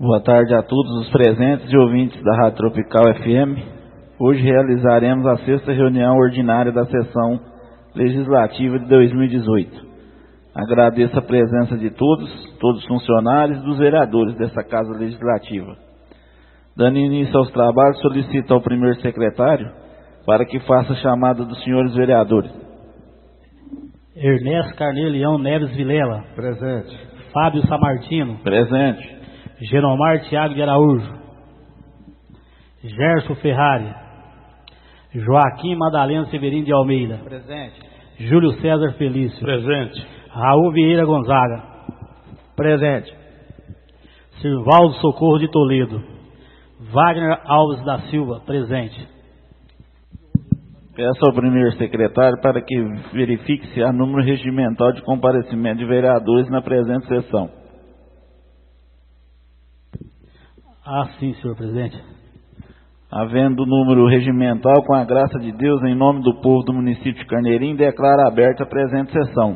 Boa tarde a todos os presentes e ouvintes da Rádio Tropical FM. Hoje realizaremos a 6ª reunião ordinária da sessão legislativa de 2018. Agradeço a presença de todos os funcionários e dos vereadores dessa Casa Legislativa. Dando início aos trabalhos, solicito ao primeiro secretário para que faça a chamada dos senhores vereadores. Ernesto Carneiro Leão Neves Vilela. Presente. Fábio Samartino. Presente. Genomar Thiago de Araújo. Gerson Ferrari. Joaquim Madalena Severino de Almeida. Presente. Júlio César Felício. Presente. Raul Vieira Gonzaga. Presente. Sirvaldo Socorro de Toledo. Wagner Alves da Silva. Presente. Peço ao primeiro secretário para que verifique se há número regimental de comparecimento de vereadores na presente sessão. Sim, senhor presidente. Havendo número regimental, com a graça de Deus, em nome do povo do município de Carneirinho, declaro aberta a presente sessão.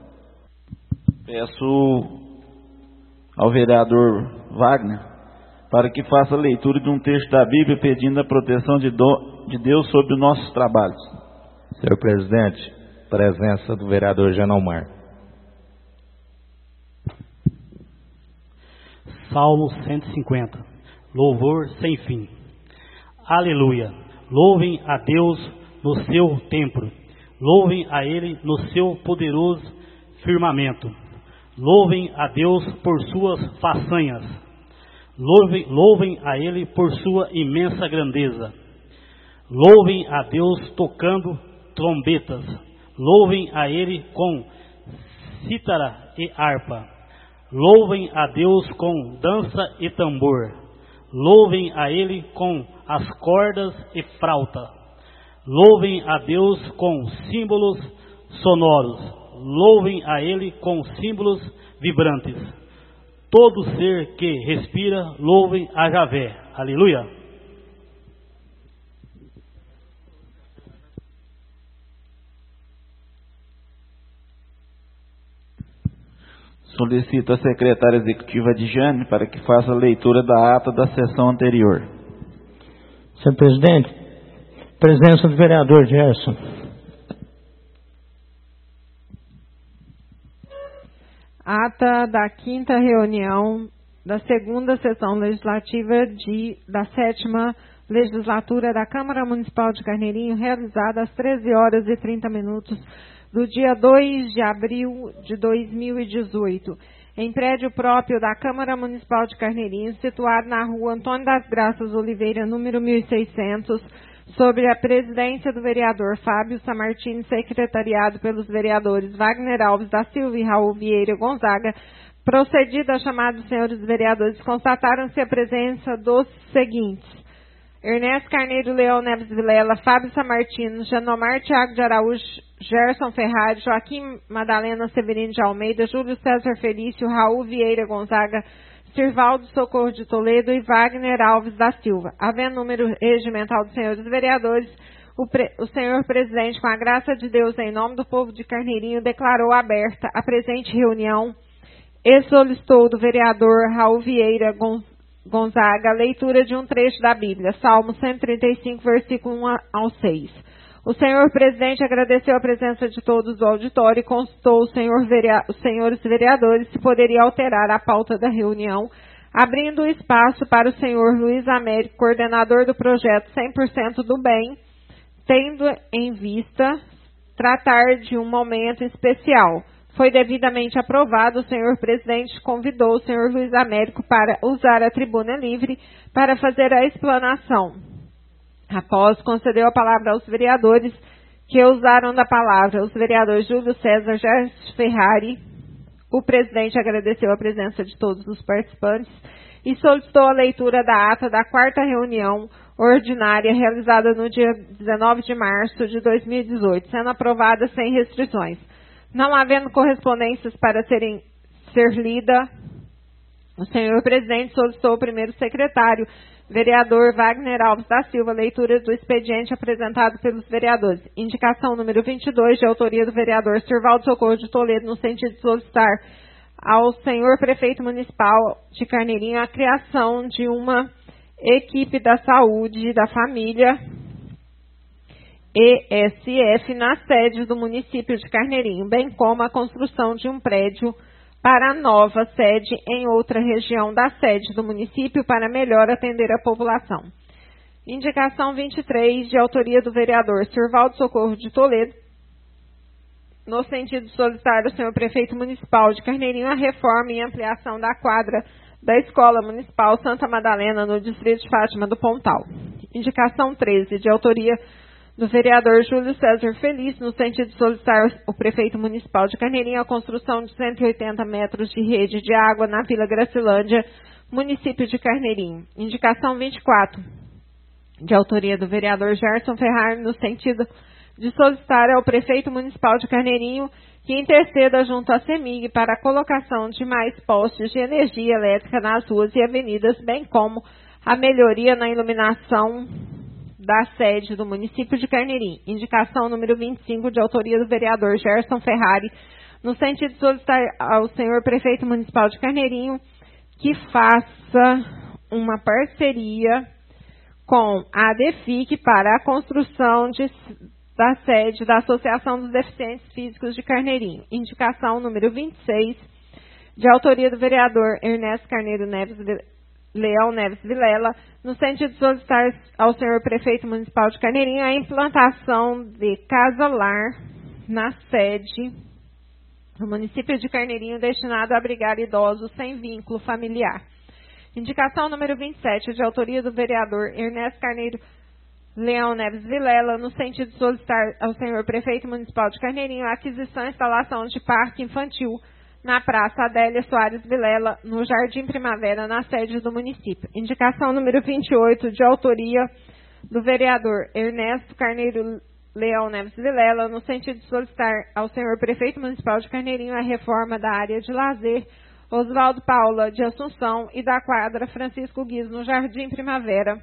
Peço ao vereador Wagner para que faça a leitura de um texto da Bíblia pedindo a proteção de Deus sobre os nossos trabalhos. Senhor presidente, presença do vereador Genomar. Salmo 150. Louvor sem fim. Aleluia. Louvem a Deus no seu templo. Louvem a Ele no seu poderoso firmamento. Louvem a Deus por suas façanhas. Louvem a Ele por sua imensa grandeza. Louvem a Deus tocando trombetas. Louvem a Ele com cítara e harpa. Louvem a Deus com dança e tambor. Louvem a Ele com as cordas e flauta. Louvem a Deus com símbolos sonoros. Louvem a Ele com símbolos vibrantes. Todo ser que respira, louvem a Javé. Aleluia. Solicito a secretária executiva Adjane para que faça a leitura da ata da sessão anterior. Senhor presidente, presença do vereador Gerson. Ata da 5ª reunião da 2ª sessão legislativa da 7ª legislatura da Câmara Municipal de Carneirinho, realizada às 13h30 do dia 2 de abril de 2018, em prédio próprio da Câmara Municipal de Carneirinho, situado na rua Antônio das Graças Oliveira, número 1600, sob a presidência do vereador Fábio Samartini, secretariado pelos vereadores Wagner Alves da Silva e Raul Vieira Gonzaga. Procedida a chamada dos senhores vereadores, constataram-se a presença dos seguintes: Ernesto Carneiro Leão Neves Vilela, Fábio Samartino, Genomar Thiago de Araújo, Gerson Ferrari, Joaquim Madalena Severino de Almeida, Júlio César Felício, Raul Vieira Gonzaga, Sirvaldo Socorro de Toledo e Wagner Alves da Silva. Havendo número regimental dos senhores vereadores, o senhor presidente, com a graça de Deus, em nome do povo de Carneirinho, declarou aberta a presente reunião e solicitou do vereador Raul Vieira Gonzaga a leitura de um trecho da Bíblia, Salmo 135, versículo 1 ao 6. O senhor presidente agradeceu a presença de todos do auditório e consultou os senhores vereadores se poderia alterar a pauta da reunião, abrindo o espaço para o senhor Luiz Américo, coordenador do projeto 100% do Bem, tendo em vista tratar de um momento especial. Foi devidamente aprovado, o senhor presidente convidou o senhor Luiz Américo para usar a tribuna livre para fazer a explanação. Após, concedeu a palavra aos vereadores que usaram da palavra. Os vereadores Júlio César, Gerson Ferrari. O presidente agradeceu a presença de todos os participantes e solicitou a leitura da ata da 4ª reunião ordinária realizada no dia 19 de março de 2018, sendo aprovada sem restrições. Não havendo correspondências para ser lida, o senhor presidente solicitou ao primeiro secretário, vereador Wagner Alves da Silva, leitura do expediente apresentado pelos vereadores. Indicação número 22, de autoria do vereador Sirvaldo Socorro de Toledo, no sentido de solicitar ao senhor prefeito municipal de Carneirinho a criação de uma equipe da saúde da família ESF na sede do município de Carneirinho, bem como a construção de um prédio para a nova sede em outra região da sede do município para melhor atender a população. Indicação 23, de autoria do vereador Sirvaldo Socorro de Toledo, no sentido de solicitar ao senhor prefeito municipal de Carneirinho a reforma e ampliação da quadra da Escola Municipal Santa Madalena, no distrito de Fátima do Pontal. Indicação 13, de autoria do vereador Júlio César Feliz, no sentido de solicitar ao prefeito municipal de Carneirinho a construção de 180 metros de rede de água na Vila Gracilândia, município de Carneirinho. Indicação 24, de autoria do vereador Gerson Ferrari, no sentido de solicitar ao prefeito municipal de Carneirinho que interceda junto à CEMIG para a colocação de mais postes de energia elétrica nas ruas e avenidas, bem como a melhoria na iluminação da sede do município de Carneirinho. Indicação número 25, de autoria do vereador Gerson Ferrari, no sentido de solicitar ao senhor prefeito municipal de Carneirinho que faça uma parceria com a ADEFIC para a construção da sede da Associação dos Deficientes Físicos de Carneirinho. Indicação número 26, de autoria do vereador Ernesto Carneiro Leão Neves Vilela, no sentido de solicitar ao senhor prefeito municipal de Carneirinho a implantação de casa-lar na sede do município de Carneirinho, destinado a abrigar idosos sem vínculo familiar. Indicação número 27, de autoria do vereador Ernesto Carneiro Leão Neves Vilela, no sentido de solicitar ao senhor prefeito municipal de Carneirinho a aquisição e instalação de parque infantil na Praça Adélia Soares Vilela, no Jardim Primavera, na sede do município. Indicação número 28, de autoria do vereador Ernesto Carneiro Leão Neves Vilela, no sentido de solicitar ao senhor prefeito municipal de Carneirinho a reforma da área de lazer Oswaldo Paula de Assunção e da quadra Francisco Guiz, no Jardim Primavera,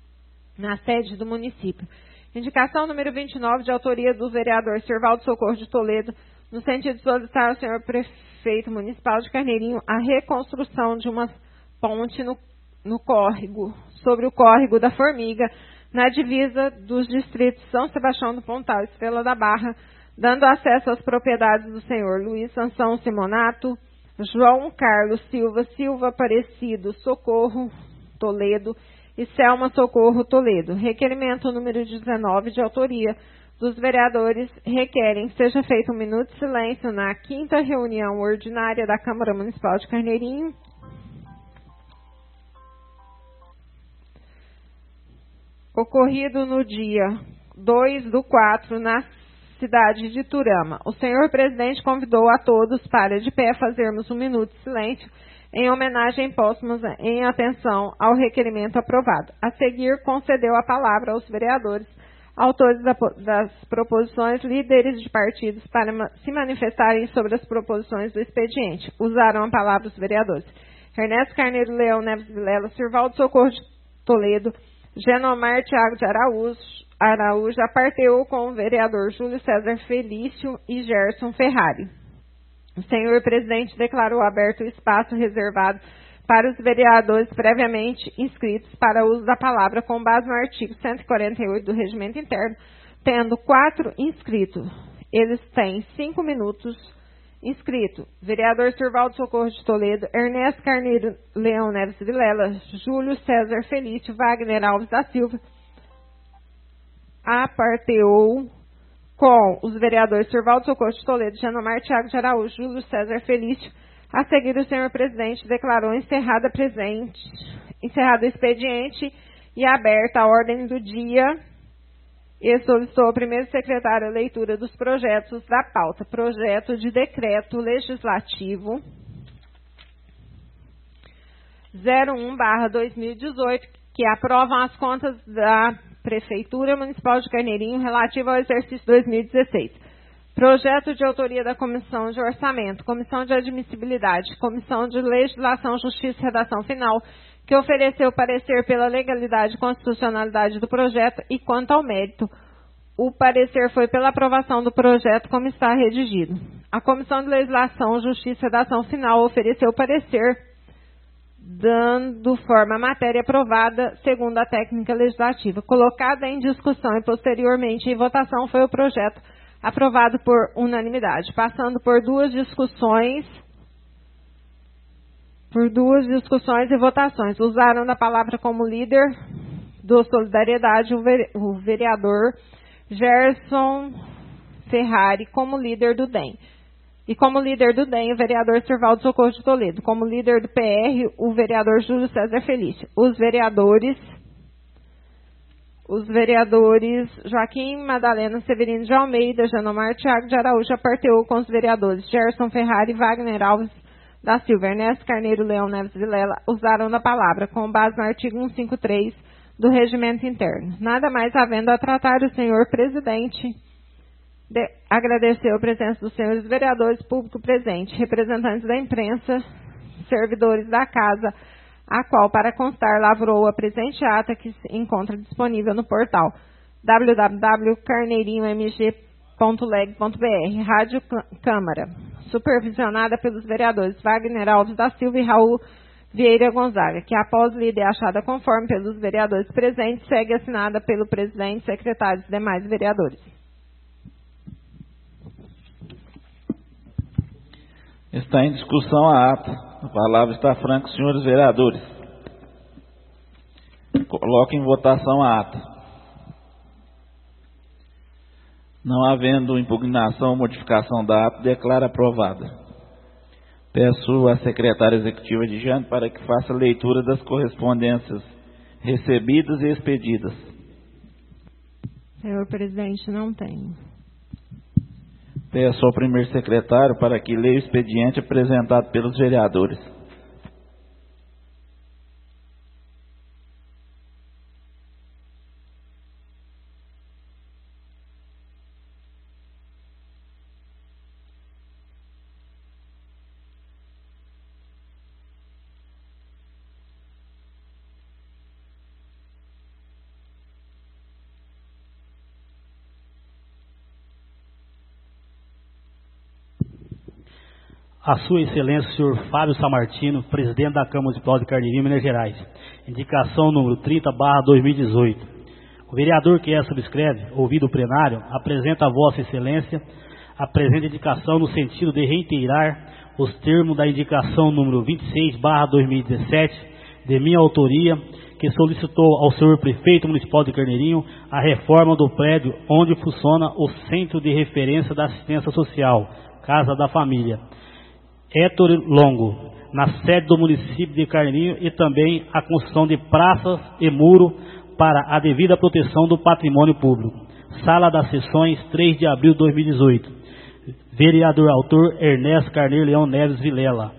na sede do município. Indicação número 29, de autoria do vereador Sirvaldo Socorro de Toledo, no sentido de solicitar ao senhor prefeito municipal de Carneirinho a reconstrução de uma ponte no córrego, sobre o córrego da Formiga, na divisa dos distritos São Sebastião do Pontal e Estrela da Barra, dando acesso às propriedades do senhor Luiz Sansão Simonato, João Carlos Silva Aparecido Socorro Toledo e Selma Socorro Toledo. Requerimento número 19, de autoria dos vereadores, requerem que seja feito um minuto de silêncio na 5ª reunião ordinária da Câmara Municipal de Carneirinho, ocorrido no dia 2/4, na cidade de Turama. O senhor presidente convidou a todos para, de pé, fazermos um minuto de silêncio em homenagem póstuma em atenção ao requerimento aprovado. A seguir, concedeu a palavra aos vereadores, autores das proposições, líderes de partidos, para se manifestarem sobre as proposições do expediente. Usaram a palavra os vereadores Ernesto Carneiro Leão Neves Vilela, Sirvaldo Socorro de Toledo, Genomar Thiago de Araújo, aparteou com o vereador Júlio César Felício e Gerson Ferrari. O senhor presidente declarou aberto o espaço reservado para os vereadores previamente inscritos para uso da palavra com base no artigo 148 do Regimento Interno, tendo 4 inscritos. Eles têm 5 minutos inscrito. Vereador Sirvaldo Socorro de Toledo, Ernesto Carneiro Leão Neves Vilela, Júlio César Felício, Wagner Alves da Silva, aparteou com os vereadores Sirvaldo Socorro de Toledo, Genomar Thiago de Araújo, Júlio César Felício. A seguir, o senhor presidente declarou encerrado o expediente e aberta a ordem do dia e solicitou ao primeiro secretário a leitura dos projetos da pauta. Projeto de decreto legislativo 01/2018, que aprovam as contas da Prefeitura Municipal de Carneirinho relativa ao exercício 2016. Projeto de autoria da Comissão de Orçamento, Comissão de Admissibilidade, Comissão de Legislação, Justiça e Redação Final, que ofereceu parecer pela legalidade e constitucionalidade do projeto e quanto ao mérito. O parecer foi pela aprovação do projeto como está redigido. A Comissão de Legislação, Justiça e Redação Final ofereceu o parecer, dando forma à matéria aprovada segundo a técnica legislativa. Colocada em discussão e posteriormente em votação foi o projeto aprovado por unanimidade, passando por duas discussões e votações. Usaram da palavra como líder do Solidariedade o vereador Gerson Ferrari como líder do DEM. E como líder do DEM, o vereador Servaldo Socorro de Toledo. Como líder do PR, o vereador Júlio César Felício. Os vereadores Joaquim Madalena Severino de Almeida, Janomar Thiago de Araújo Aparteu, com os vereadores Gerson Ferrari, Wagner Alves da Silva, Ernesto Carneiro Leão Neves Vilela, usaram da palavra, com base no artigo 153 do Regimento Interno. Nada mais havendo a tratar, o senhor presidente agradeceu a presença dos senhores vereadores, público presente, representantes da imprensa, servidores da casa, a qual, para constar, lavrou a presente ata que se encontra disponível no portal www.carneirinhomg.leg.br, Rádio Câmara, supervisionada pelos vereadores Wagner Alves da Silva e Raul Vieira Gonzaga, que após lida e achada conforme pelos vereadores presentes, segue assinada pelo presidente, secretários e demais vereadores. Está em discussão a ata. A palavra está franca, senhores vereadores. Coloque em votação a ata. Não havendo impugnação ou modificação da ata, declara aprovada. Peço à secretária executiva de Jane para que faça leitura das correspondências recebidas e expedidas. Senhor presidente, não tenho. Peço ao primeiro secretário para que leia o expediente apresentado pelos vereadores. A Sua Excelência, o senhor Fábio Samartino, presidente da Câmara Municipal de Carneirinho, Minas Gerais. Indicação número 30/2018. O vereador que essa subscreve, ouvido o plenário, apresenta a Vossa Excelência a presente indicação no sentido de reiterar os termos da indicação número 26/2017, de minha autoria, que solicitou ao senhor Prefeito Municipal de Carneirinho a reforma do prédio onde funciona o Centro de Referência da Assistência Social, Casa da Família, Héctor Longo, na sede do município de Carneirinho, e também a construção de praças e muro para a devida proteção do patrimônio público. Sala das Sessões, 3 de abril de 2018. Vereador autor Ernesto Carneiro Leão Neves Vilela.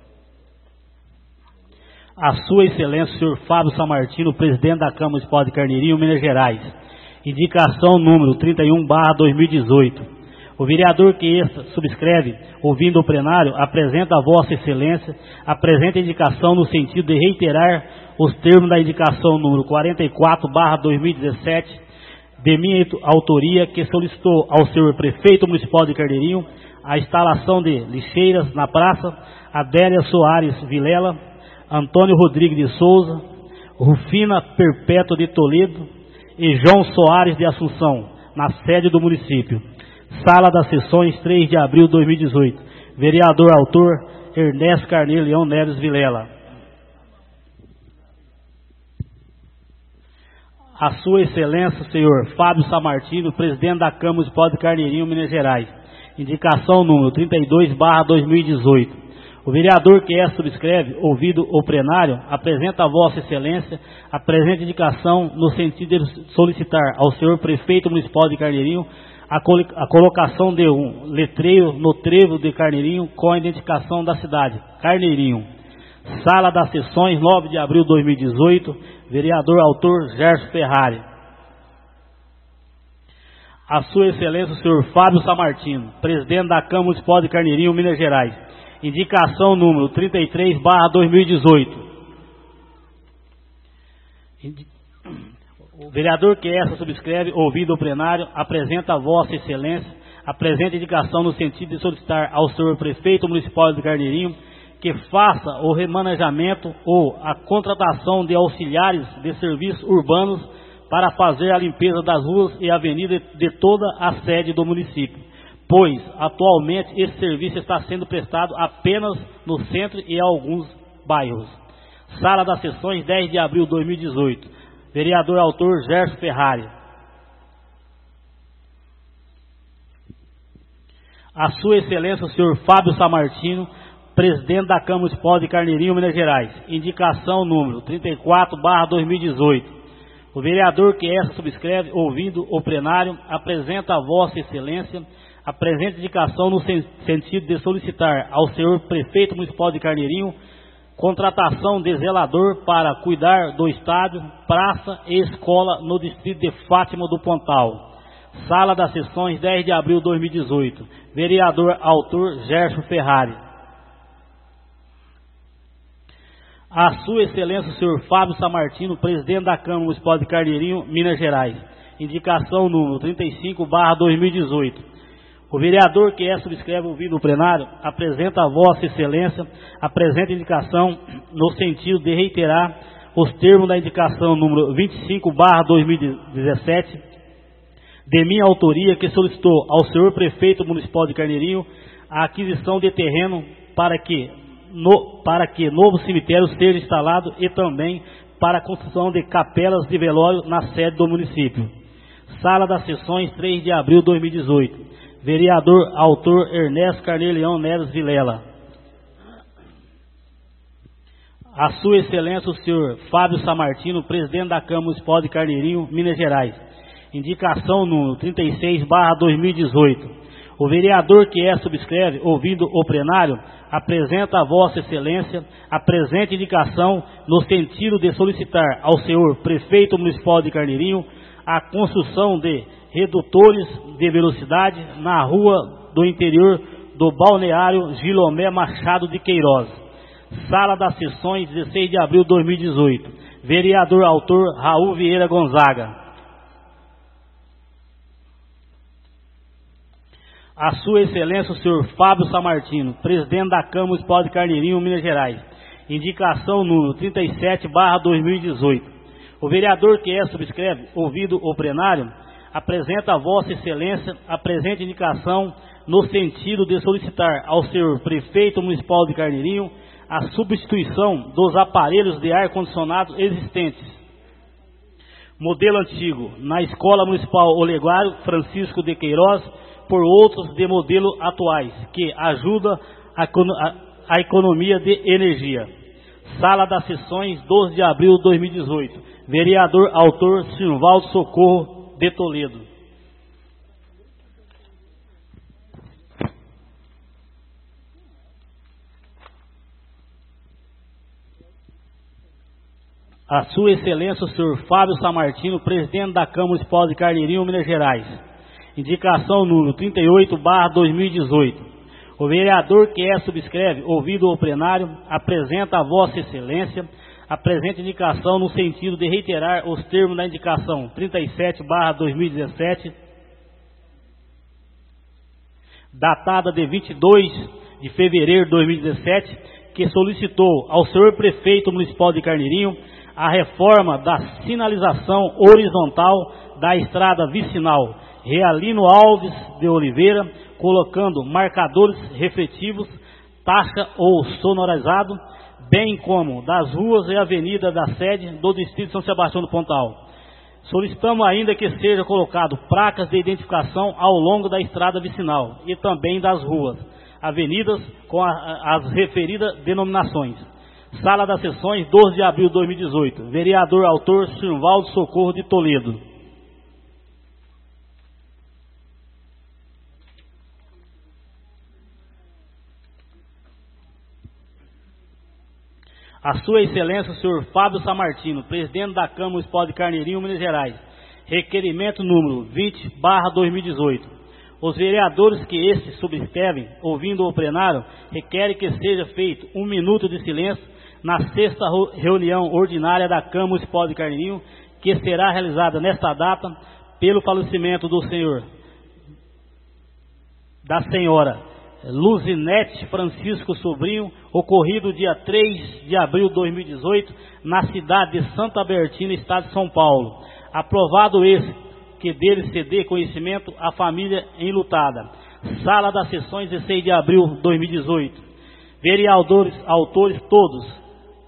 A Sua Excelência, o senhor Fábio Samartino, presidente da Câmara Municipal de Carneirinho, Minas Gerais. Indicação número 31/2018. O vereador que esta subscreve, ouvindo o plenário, apresenta a Vossa Excelência a presente indicação no sentido de reiterar os termos da indicação número 44/2017, de minha autoria, que solicitou ao senhor Prefeito Municipal de Carneirinho a instalação de lixeiras na praça Adélia Soares Vilela, Antônio Rodrigues de Souza, Rufina Perpétua de Toledo e João Soares de Assunção, na sede do município. Sala das Sessões, 3 de abril de 2018. Vereador autor Ernesto Carneiro Leão Neves Vilela. A Sua Excelência, senhor Fábio Samartino, presidente da Câmara Municipal de Carneirinho, Minas Gerais. Indicação número 32/2018. O vereador que esta subscreve, ouvido o plenário, apresenta a Vossa Excelência a presente indicação no sentido de solicitar ao senhor Prefeito Municipal de Carneirinho a colocação de um letreiro no trevo de Carneirinho com a identificação da cidade, Carneirinho. Sala das Sessões, 9 de abril de 2018, vereador autor Gerson Ferrari. A Sua Excelência, o senhor Fábio Samartino, presidente da Câmara Municipal de Carneirinho, Minas Gerais. Indicação número 33/2018. O vereador que essa subscreve, ouvido o plenário, apresenta a Vossa Excelência a presente indicação no sentido de solicitar ao senhor prefeito municipal de Carneirinho que faça o remanejamento ou a contratação de auxiliares de serviços urbanos para fazer a limpeza das ruas e avenidas de toda a sede do município, pois atualmente esse serviço está sendo prestado apenas no centro e em alguns bairros. Sala das Sessões, 10 de abril de 2018. Vereador autor Gerson Ferrari. A Sua Excelência o senhor Fábio Samartino, presidente da Câmara Municipal de Carneirinho, Minas Gerais. Indicação número 34/2018. O vereador que essa subscreve, ouvindo o plenário, apresenta a Vossa Excelência a presente indicação no sentido de solicitar ao senhor prefeito municipal de Carneirinho contratação de zelador para cuidar do estádio, praça e escola no distrito de Fátima do Pontal. Sala das Sessões, 10 de abril de 2018. Vereador autor Gerson Ferrari. A Sua Excelência o senhor Fábio Samartino, presidente da Câmara Municipal de Carneirinho, Minas Gerais. Indicação número 35/2018. O vereador que subscreve, ouvido o plenário, apresenta a Vossa Excelência a presente indicação no sentido de reiterar os termos da indicação número 25/2017 de minha autoria, que solicitou ao senhor prefeito municipal de Carneirinho a aquisição de terreno para que novo cemitério seja instalado e também para a construção de capelas de velório na sede do município. Sala das Sessões, 3 de abril de 2018. Vereador autor Ernesto Carneiro Leão Neves Vilela. A Sua Excelência o senhor Fábio Samartino, presidente da Câmara Municipal de Carneirinho, Minas Gerais. Indicação número 36/2018. O vereador que subscreve, ouvindo o plenário, apresenta a Vossa Excelência a presente indicação no sentido de solicitar ao senhor prefeito municipal de Carneirinho a construção de redutores de velocidade na rua do interior do balneário Gilomé Machado de Queiroz. Sala das Sessões, 16 de abril de 2018. Vereador autor Raul Vieira Gonzaga. A Sua Excelência o senhor Fábio Samartino, presidente da Câmara Municipal de Carneirinho, Minas Gerais. Indicação número 37/2018. O vereador que subscreve, ouvido o plenário, apresenta a Vossa Excelência a presente indicação no sentido de solicitar ao senhor prefeito municipal de Carneirinho a substituição dos aparelhos de ar-condicionado existentes, modelo antigo, na Escola Municipal Olegário Francisco de Queiroz, por outros de modelo atuais, que ajuda a economia de energia. Sala das Sessões, 12 de abril de 2018. Vereador autor Silvaldo Socorro de Toledo. A Sua Excelência o senhor Fábio Samartino, presidente da Câmara Municipal de Carneirinho, Minas Gerais. Indicação número 38/2018. O vereador que subscreve, ouvido o plenário, apresenta a Vossa Excelência a presente indicação no sentido de reiterar os termos da indicação 37/2017, datada de 22 de fevereiro de 2017, que solicitou ao senhor prefeito municipal de Carneirinho a reforma da sinalização horizontal da estrada vicinal Realino Alves de Oliveira, colocando marcadores refletivos, taxa ou sonorizado, bem como das ruas e avenidas da sede do distrito de São Sebastião do Pontal. Solicitamos ainda que seja colocado placas de identificação ao longo da estrada vicinal e também das ruas, avenidas com as referidas denominações. Sala das Sessões, 12 de abril de 2018. Vereador autor Silvaldo Socorro de Toledo. A Sua Excelência o senhor Fábio Samartino, presidente da Câmara Municipal de Carneirinho, Minas Gerais. Requerimento número 20/2018. Os vereadores que subscrevem, ouvindo o plenário, requerem que seja feito 1 minuto de silêncio na 6ª reunião ordinária da Câmara Municipal de Carneirinho, que será realizada nesta data pelo falecimento da senhora Luzinete Francisco Sobrinho, ocorrido dia 3 de abril de 2018, na cidade de Santa Bertina, estado de São Paulo. Aprovado esse, que dele se dê conhecimento à família enlutada. Sala das Sessões, 16 de abril de 2018. Vereadores, autores todos.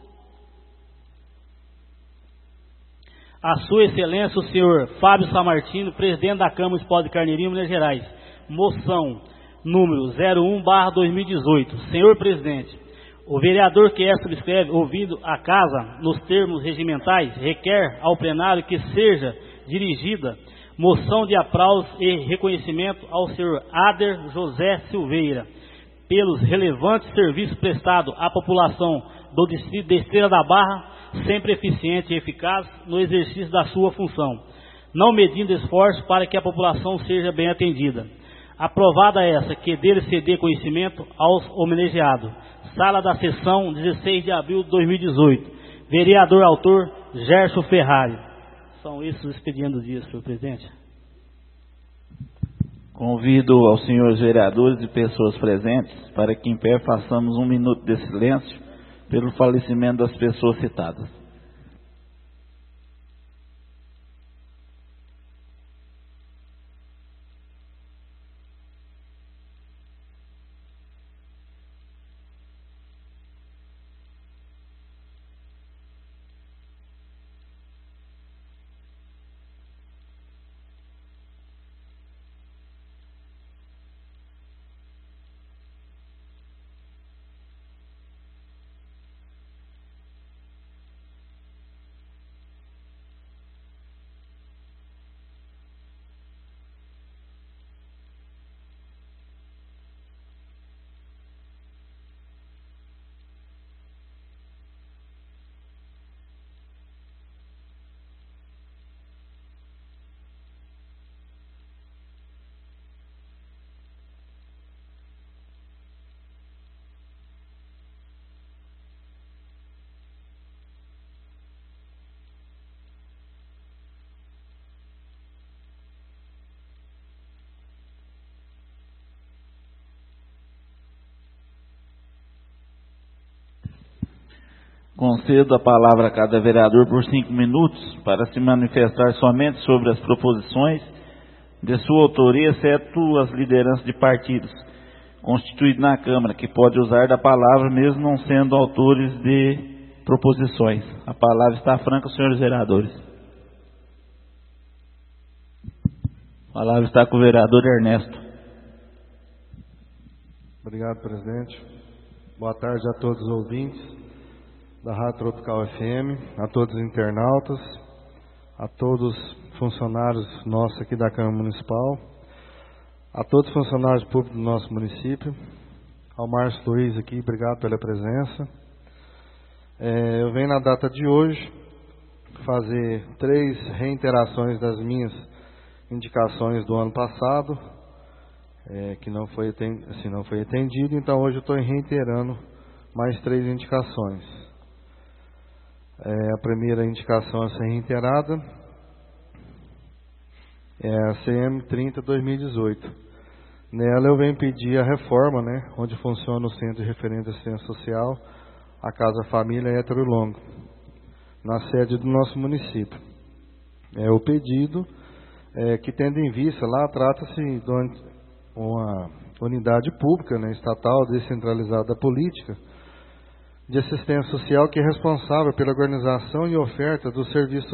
A Sua Excelência, o senhor Fábio Samartino, presidente da Câmara Municipal de Carneirinho, Minas Gerais. Moção número 01/2018. Senhor presidente, o vereador que subscreve, ouvindo a casa nos termos regimentais, requer ao plenário que seja dirigida moção de aplauso e reconhecimento ao senhor Ader José Silveira pelos relevantes serviços prestados à população do distrito de Estrela da Barra, sempre eficiente e eficaz no exercício da sua função, não medindo esforço para que a população seja bem atendida. Aprovada essa, que dele se dê conhecimento aos homenageados. Sala da Sessão, 16 de abril de 2018. Vereador autor, Gerson Ferrari. São esses os expedientes do dia, senhor presidente. Convido aos senhores vereadores e pessoas presentes para que em pé façamos 1 minuto de silêncio pelo falecimento das pessoas citadas. Concedo a palavra a cada vereador por 5 minutos para se manifestar somente sobre as proposições de sua autoria, exceto as lideranças de partidos constituídos na Câmara, que pode usar da palavra mesmo não sendo autores de proposições. A palavra está franca, senhores vereadores. A palavra está com o vereador Ernesto. Obrigado, presidente. Boa tarde a todos os ouvintes da Rádio Tropical FM, a todos os internautas, a todos os funcionários nossos aqui da Câmara Municipal, a todos os funcionários públicos do nosso município, ao Márcio Luiz aqui, obrigado pela presença. Eu venho na data de hoje fazer 3 reiterações das minhas indicações do ano passado, que não foi atendido, então hoje eu estou reiterando mais 3 indicações. A primeira indicação a ser reiterada é a CM 30/2018. Nela eu venho pedir a reforma, onde funciona o Centro de Referência de Assistência Social, a Casa Família Hétero Longo, na sede do nosso município. O pedido que, tendo em vista, lá trata-se de uma unidade pública, estatal, descentralizada da política de assistência social, que é responsável pela organização e oferta dos serviços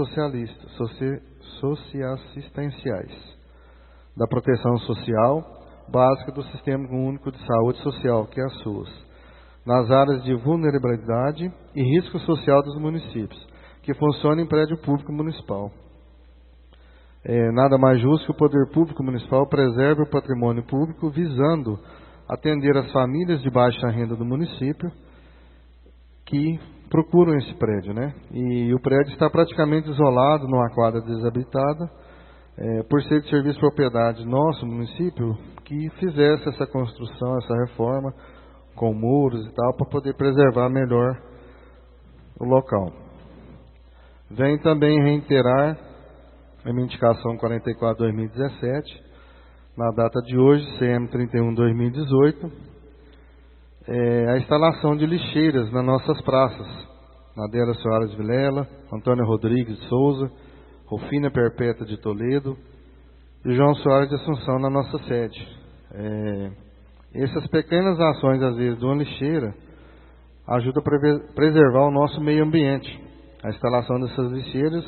socioassistenciais, da proteção social básica do Sistema Único de Saúde Social, que é a SUS, nas áreas de vulnerabilidade e risco social dos municípios, que funciona em prédio público municipal. Nada mais justo que o poder público municipal preserve o patrimônio público, visando atender as famílias de baixa renda do município que procuram esse prédio, E o prédio está praticamente isolado numa quadra desabitada, por ser de serviço de propriedade nosso município, que fizesse essa construção, essa reforma, com muros e tal, para poder preservar melhor o local. Venho também reiterar a minha indicação 44/2017, na data de hoje, CM 31/2018, a instalação de lixeiras nas nossas praças, Nadeira Soares Vilela, Antônio Rodrigues de Souza, Rufina Perpétua de Toledo e João Soares de Assunção na nossa sede. Essas pequenas ações, às vezes, de uma lixeira, ajudam a preservar o nosso meio ambiente. A instalação dessas lixeiras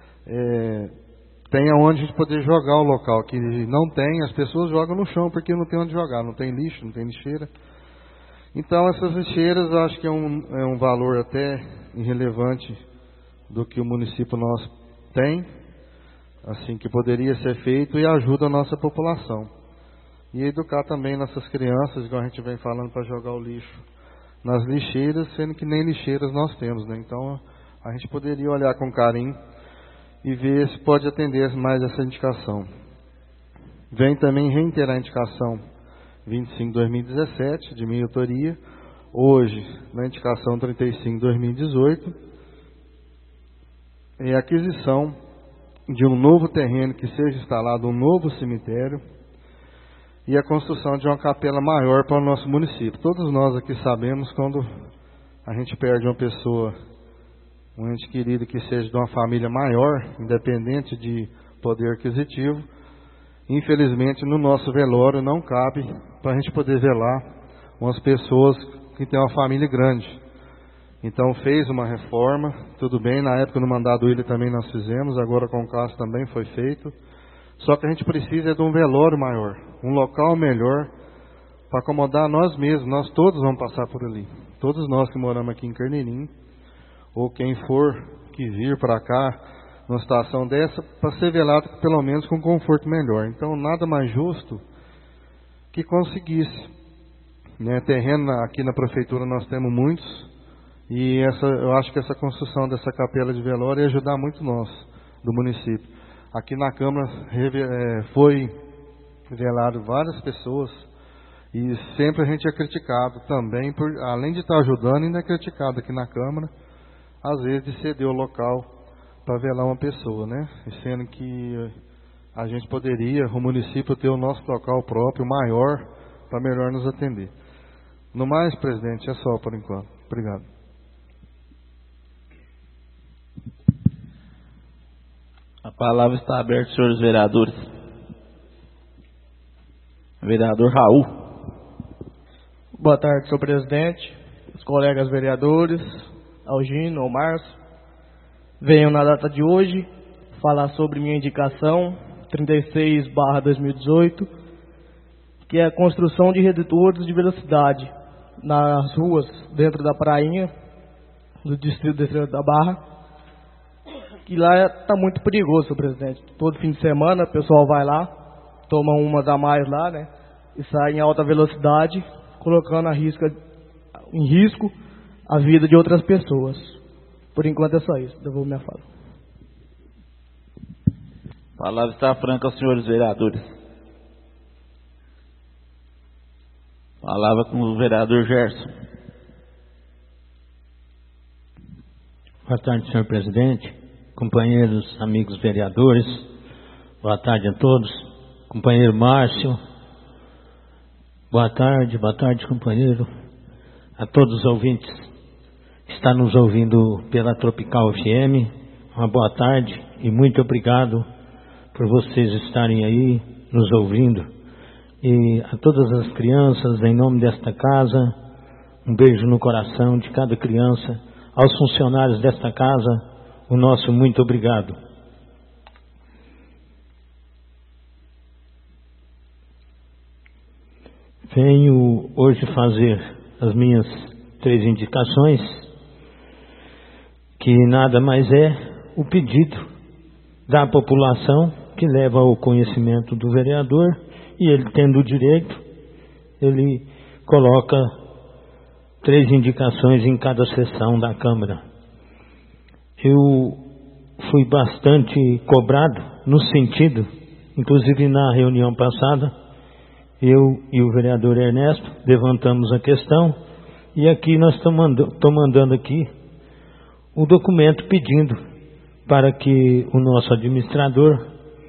tem aonde a gente poder jogar o local, que não tem, as pessoas jogam no chão porque não tem onde jogar, não tem lixo, não tem lixeira. Então essas lixeiras eu acho que é um valor até irrelevante do que o município nosso tem, assim, que poderia ser feito e ajuda a nossa população. E educar também nossas crianças, igual a gente vem falando, para jogar o lixo nas lixeiras, sendo que nem lixeiras nós temos, né? Então a gente poderia olhar com carinho e ver se pode atender mais essa indicação. Vem também reiterar a indicação 25/2017, de minha autoria, hoje na indicação 35/2018, é a aquisição de um novo terreno que seja instalado um novo cemitério e a construção de uma capela maior para o nosso município. Todos nós aqui sabemos quando a gente perde uma pessoa, um ente querido que seja de uma família maior, independente de poder aquisitivo, infelizmente no nosso velório não cabe para a gente poder velar umas pessoas que têm uma família grande. Então fez uma reforma, tudo bem, na época no mandado Willian também nós fizemos, agora com o Cássio também foi feito. Só que a gente precisa de um velório maior, um local melhor para acomodar nós mesmos. Nós todos vamos passar por ali, todos nós que moramos aqui em Carneirinho, ou quem for que vir para cá numa situação dessa, para ser velado pelo menos com conforto melhor. Então nada mais justo que conseguisse, né? Terreno aqui na prefeitura nós temos muitos, e eu acho que essa construção dessa capela de velório ia ajudar muito nós, do município. Aqui na Câmara foi velado várias pessoas, e sempre a gente é criticado também, além de estar ajudando, ainda é criticado aqui na Câmara, às vezes de ceder o local para velar uma pessoa, né? E sendo que a gente poderia, o município, ter o nosso local próprio, maior, para melhor nos atender. No mais, presidente, é só por enquanto. Obrigado. A palavra está aberta, senhores vereadores. Vereador Raul. Boa tarde, senhor presidente, os colegas vereadores, Algino, Márcio. Venho na data de hoje falar sobre minha indicação 36/2018, que é a construção de redutores de velocidade nas ruas dentro da prainha do distrito de Estrela da Barra, que lá está muito perigoso, senhor presidente. Todo fim de semana o pessoal vai lá, toma umas a mais lá, né, e sai em alta velocidade, colocando em risco a vida de outras pessoas. Por enquanto é só isso, devolvo minha fala. A palavra está franca aos senhores vereadores. Palavra com o vereador Gerson. Boa tarde, senhor presidente, companheiros, amigos vereadores, boa tarde a todos. Companheiro Márcio, boa tarde, companheiro. A todos os ouvintes que estão nos ouvindo pela Tropical FM, uma boa tarde e muito obrigado por vocês estarem aí nos ouvindo. E a todas as crianças, em nome desta casa, um beijo no coração de cada criança. Aos funcionários desta casa, o nosso muito obrigado. Venho hoje fazer as minhas 3 indicações, que nada mais é o pedido da população que leva ao conhecimento do vereador, e ele, tendo o direito, ele coloca 3 indicações em cada sessão da Câmara. Eu fui bastante cobrado no sentido, inclusive na reunião passada, eu e o vereador Ernesto levantamos a questão, e aqui nós estou mandando aqui o documento pedindo para que o nosso administrador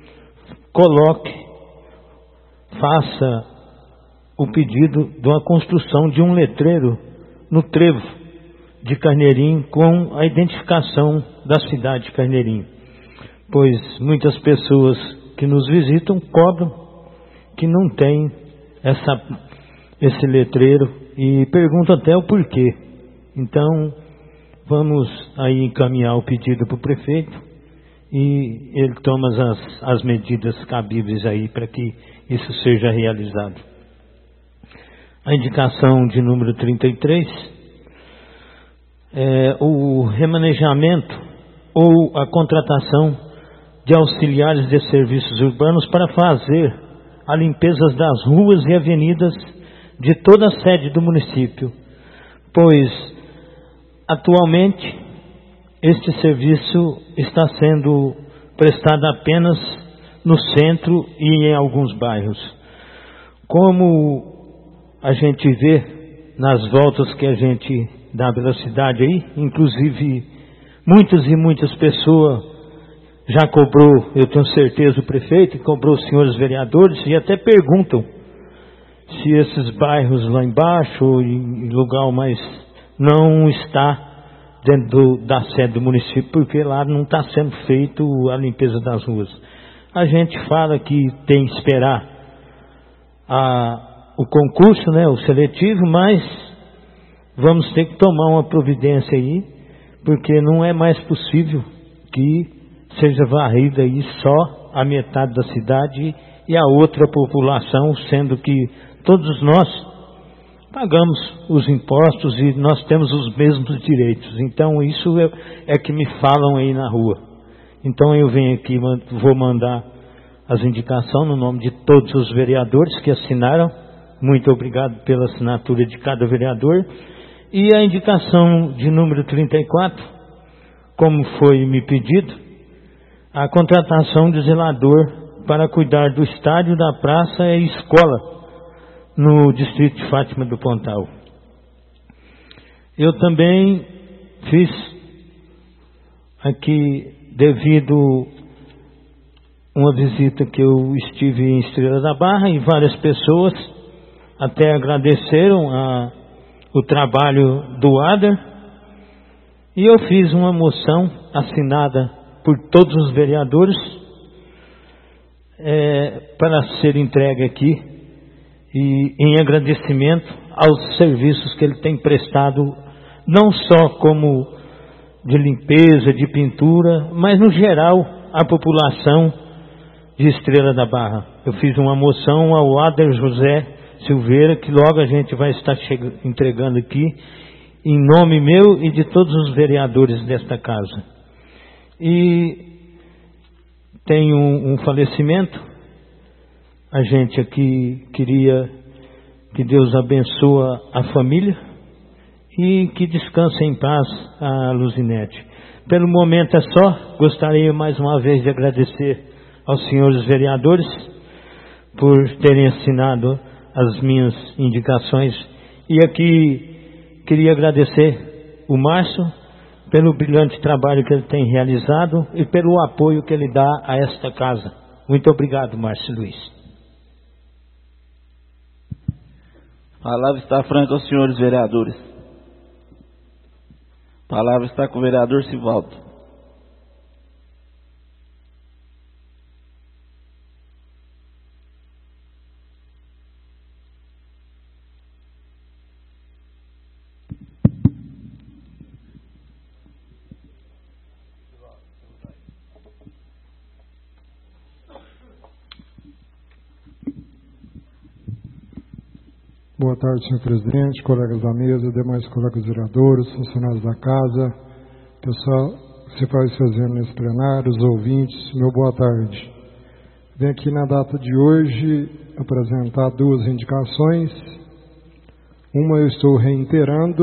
faça o pedido de uma construção de um letreiro no trevo de Carneirinho com a identificação da cidade de Carneirinho, pois muitas pessoas que nos visitam cobram que não tem esse letreiro e perguntam até o porquê. Então vamos aí encaminhar o pedido para o prefeito e ele toma as medidas cabíveis aí para que isso seja realizado. A indicação de número 33 é o remanejamento ou a contratação de auxiliares de serviços urbanos para fazer a limpeza das ruas e avenidas de toda a sede do município, pois atualmente este serviço está sendo prestado apenas no centro e em alguns bairros. Como a gente vê nas voltas que a gente dá pela cidade aí, inclusive muitas pessoas já cobrou, eu tenho certeza, o prefeito, cobrou os senhores vereadores e até perguntam se esses bairros lá embaixo ou em lugar mais não está dentro da sede do município, porque lá não está sendo feito a limpeza das ruas. A gente fala que tem que esperar o concurso, né, o seletivo, mas vamos ter que tomar uma providência aí, porque não é mais possível que seja varrida aí só a metade da cidade e a outra população, sendo que todos nós pagamos os impostos e nós temos os mesmos direitos. Então isso é que me falam aí na rua. Então eu venho aqui, vou mandar as indicações no nome de todos os vereadores que assinaram. Muito obrigado pela assinatura de cada vereador. E a indicação de número 34, como foi me pedido, a contratação de zelador para cuidar do estádio, da praça e escola no distrito de Fátima do Pontal. Eu também fiz aqui, devido uma visita que eu estive em Estrela da Barra, e várias pessoas até agradeceram o trabalho do Ader, e eu fiz uma moção assinada por todos os vereadores para ser entregue aqui, e em agradecimento aos serviços que ele tem prestado, não só como de limpeza, de pintura, mas no geral à população de Estrela da Barra. Eu fiz uma moção ao Ader José Silveira, que logo a gente vai estar entregando aqui, em nome meu e de todos os vereadores desta casa. E tem um falecimento. A gente aqui queria que Deus abençoe a família e que descanse em paz a Luzinete. Pelo momento é só. Gostaria mais uma vez de agradecer aos senhores vereadores por terem assinado as minhas indicações. E aqui queria agradecer o Márcio pelo brilhante trabalho que ele tem realizado e pelo apoio que ele dá a esta casa. Muito obrigado, Márcio Luiz. A palavra está franca aos senhores vereadores. A palavra está com o vereador Sivaldo. Boa tarde, senhor presidente, colegas da mesa, demais colegas vereadores, funcionários da casa, pessoal que se faz fazendo nesse plenário, os ouvintes, meu boa tarde. Venho aqui na data de hoje apresentar duas indicações. Uma eu estou reiterando,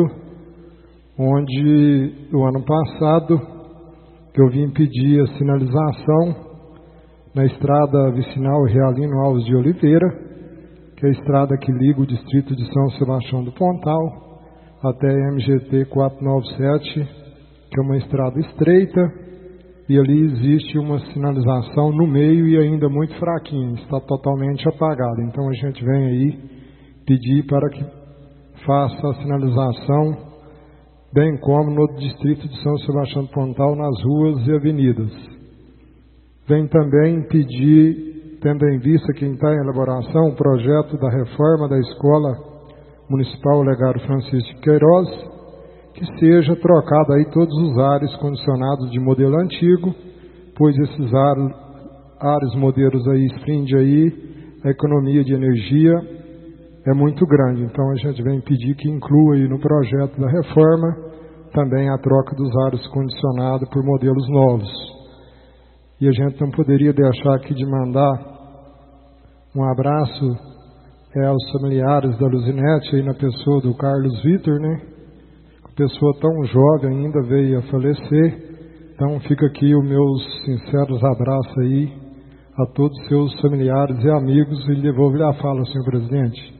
onde no ano passado que eu vim pedir a sinalização na estrada vicinal Realino Alves de Oliveira, que é a estrada que liga o distrito de São Sebastião do Pontal até a MGT 497, que é uma estrada estreita e ali existe uma sinalização no meio e ainda muito fraquinha, está totalmente apagada. Então a gente vem aí pedir para que faça a sinalização, bem como no distrito de São Sebastião do Pontal, nas ruas e avenidas. Vem também pedir, tendo em vista que está em elaboração o projeto da reforma da Escola Municipal Olegário Francisco de Queiroz, que seja trocado aí todos os ares condicionados de modelo antigo, pois esses ares modelos aí exprimem aí a economia de energia é muito grande. Então a gente vem pedir que inclua aí no projeto da reforma também a troca dos ares condicionados por modelos novos. E a gente não poderia deixar aqui de mandar um abraço aos familiares da Luzinete aí na pessoa do Carlos Vitor, né? Pessoa tão jovem ainda veio a falecer. Então fica aqui os meus sinceros abraços aí a todos os seus familiares e amigos, e devolvo-lhe a fala, senhor presidente.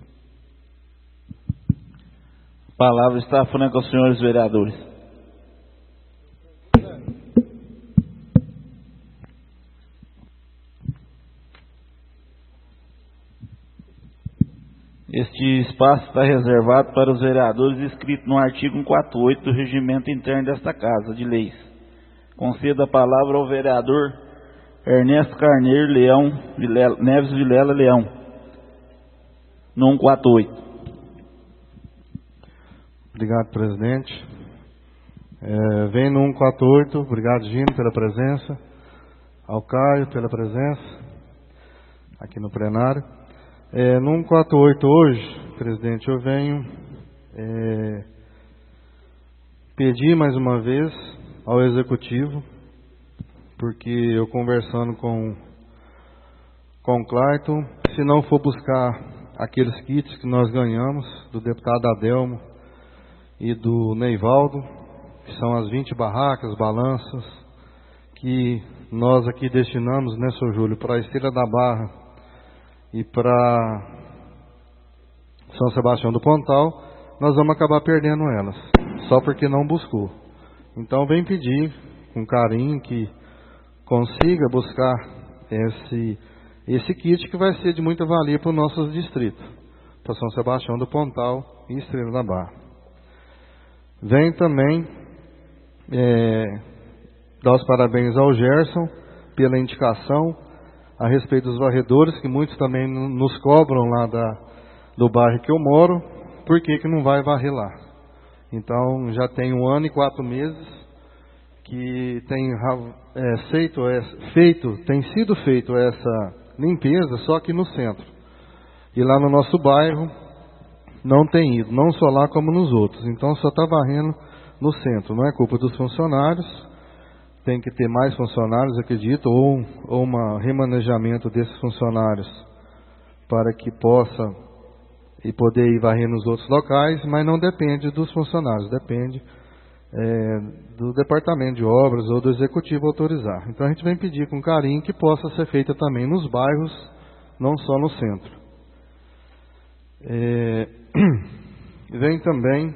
A palavra está franca aos senhores vereadores. Este espaço está reservado para os vereadores inscritos no artigo 148 do Regimento Interno desta Casa de Leis. Concedo a palavra ao vereador Ernesto Carneiro Neves Vilela Leão, no 148. Obrigado, presidente. Vem no 148, obrigado, Gino, pela presença, ao Caio pela presença aqui no plenário. No 148 hoje, presidente, eu venho pedir mais uma vez ao Executivo, porque eu conversando com o Clayton, se não for buscar aqueles kits que nós ganhamos do deputado Adelmo e do Neivaldo, que são as 20 barracas, balanças, que nós aqui destinamos, né, Sr. Júlio, para a Estrela da Barra e para São Sebastião do Pontal, nós vamos acabar perdendo elas, só porque não buscou. Então vem pedir com carinho que consiga buscar esse kit, que vai ser de muita valia para os nossos distritos, para São Sebastião do Pontal e Estrela da Barra. Vem também dar os parabéns ao Gerson pela indicação a respeito dos varredores, que muitos também nos cobram lá do bairro que eu moro, por que não vai varrer lá? Então já tem 1 ano e 4 meses que tem sido feito essa limpeza, só aqui no centro. E lá no nosso bairro não tem ido, não só lá como nos outros. Então só está varrendo no centro. Não é culpa dos funcionários, tem que ter mais funcionários, acredito, ou um remanejamento desses funcionários para que possa e poder ir varrer nos outros locais, mas não depende dos funcionários, depende do departamento de obras ou do executivo autorizar. Então a gente vem pedir com carinho que possa ser feita também nos bairros, não só no centro. Vem também,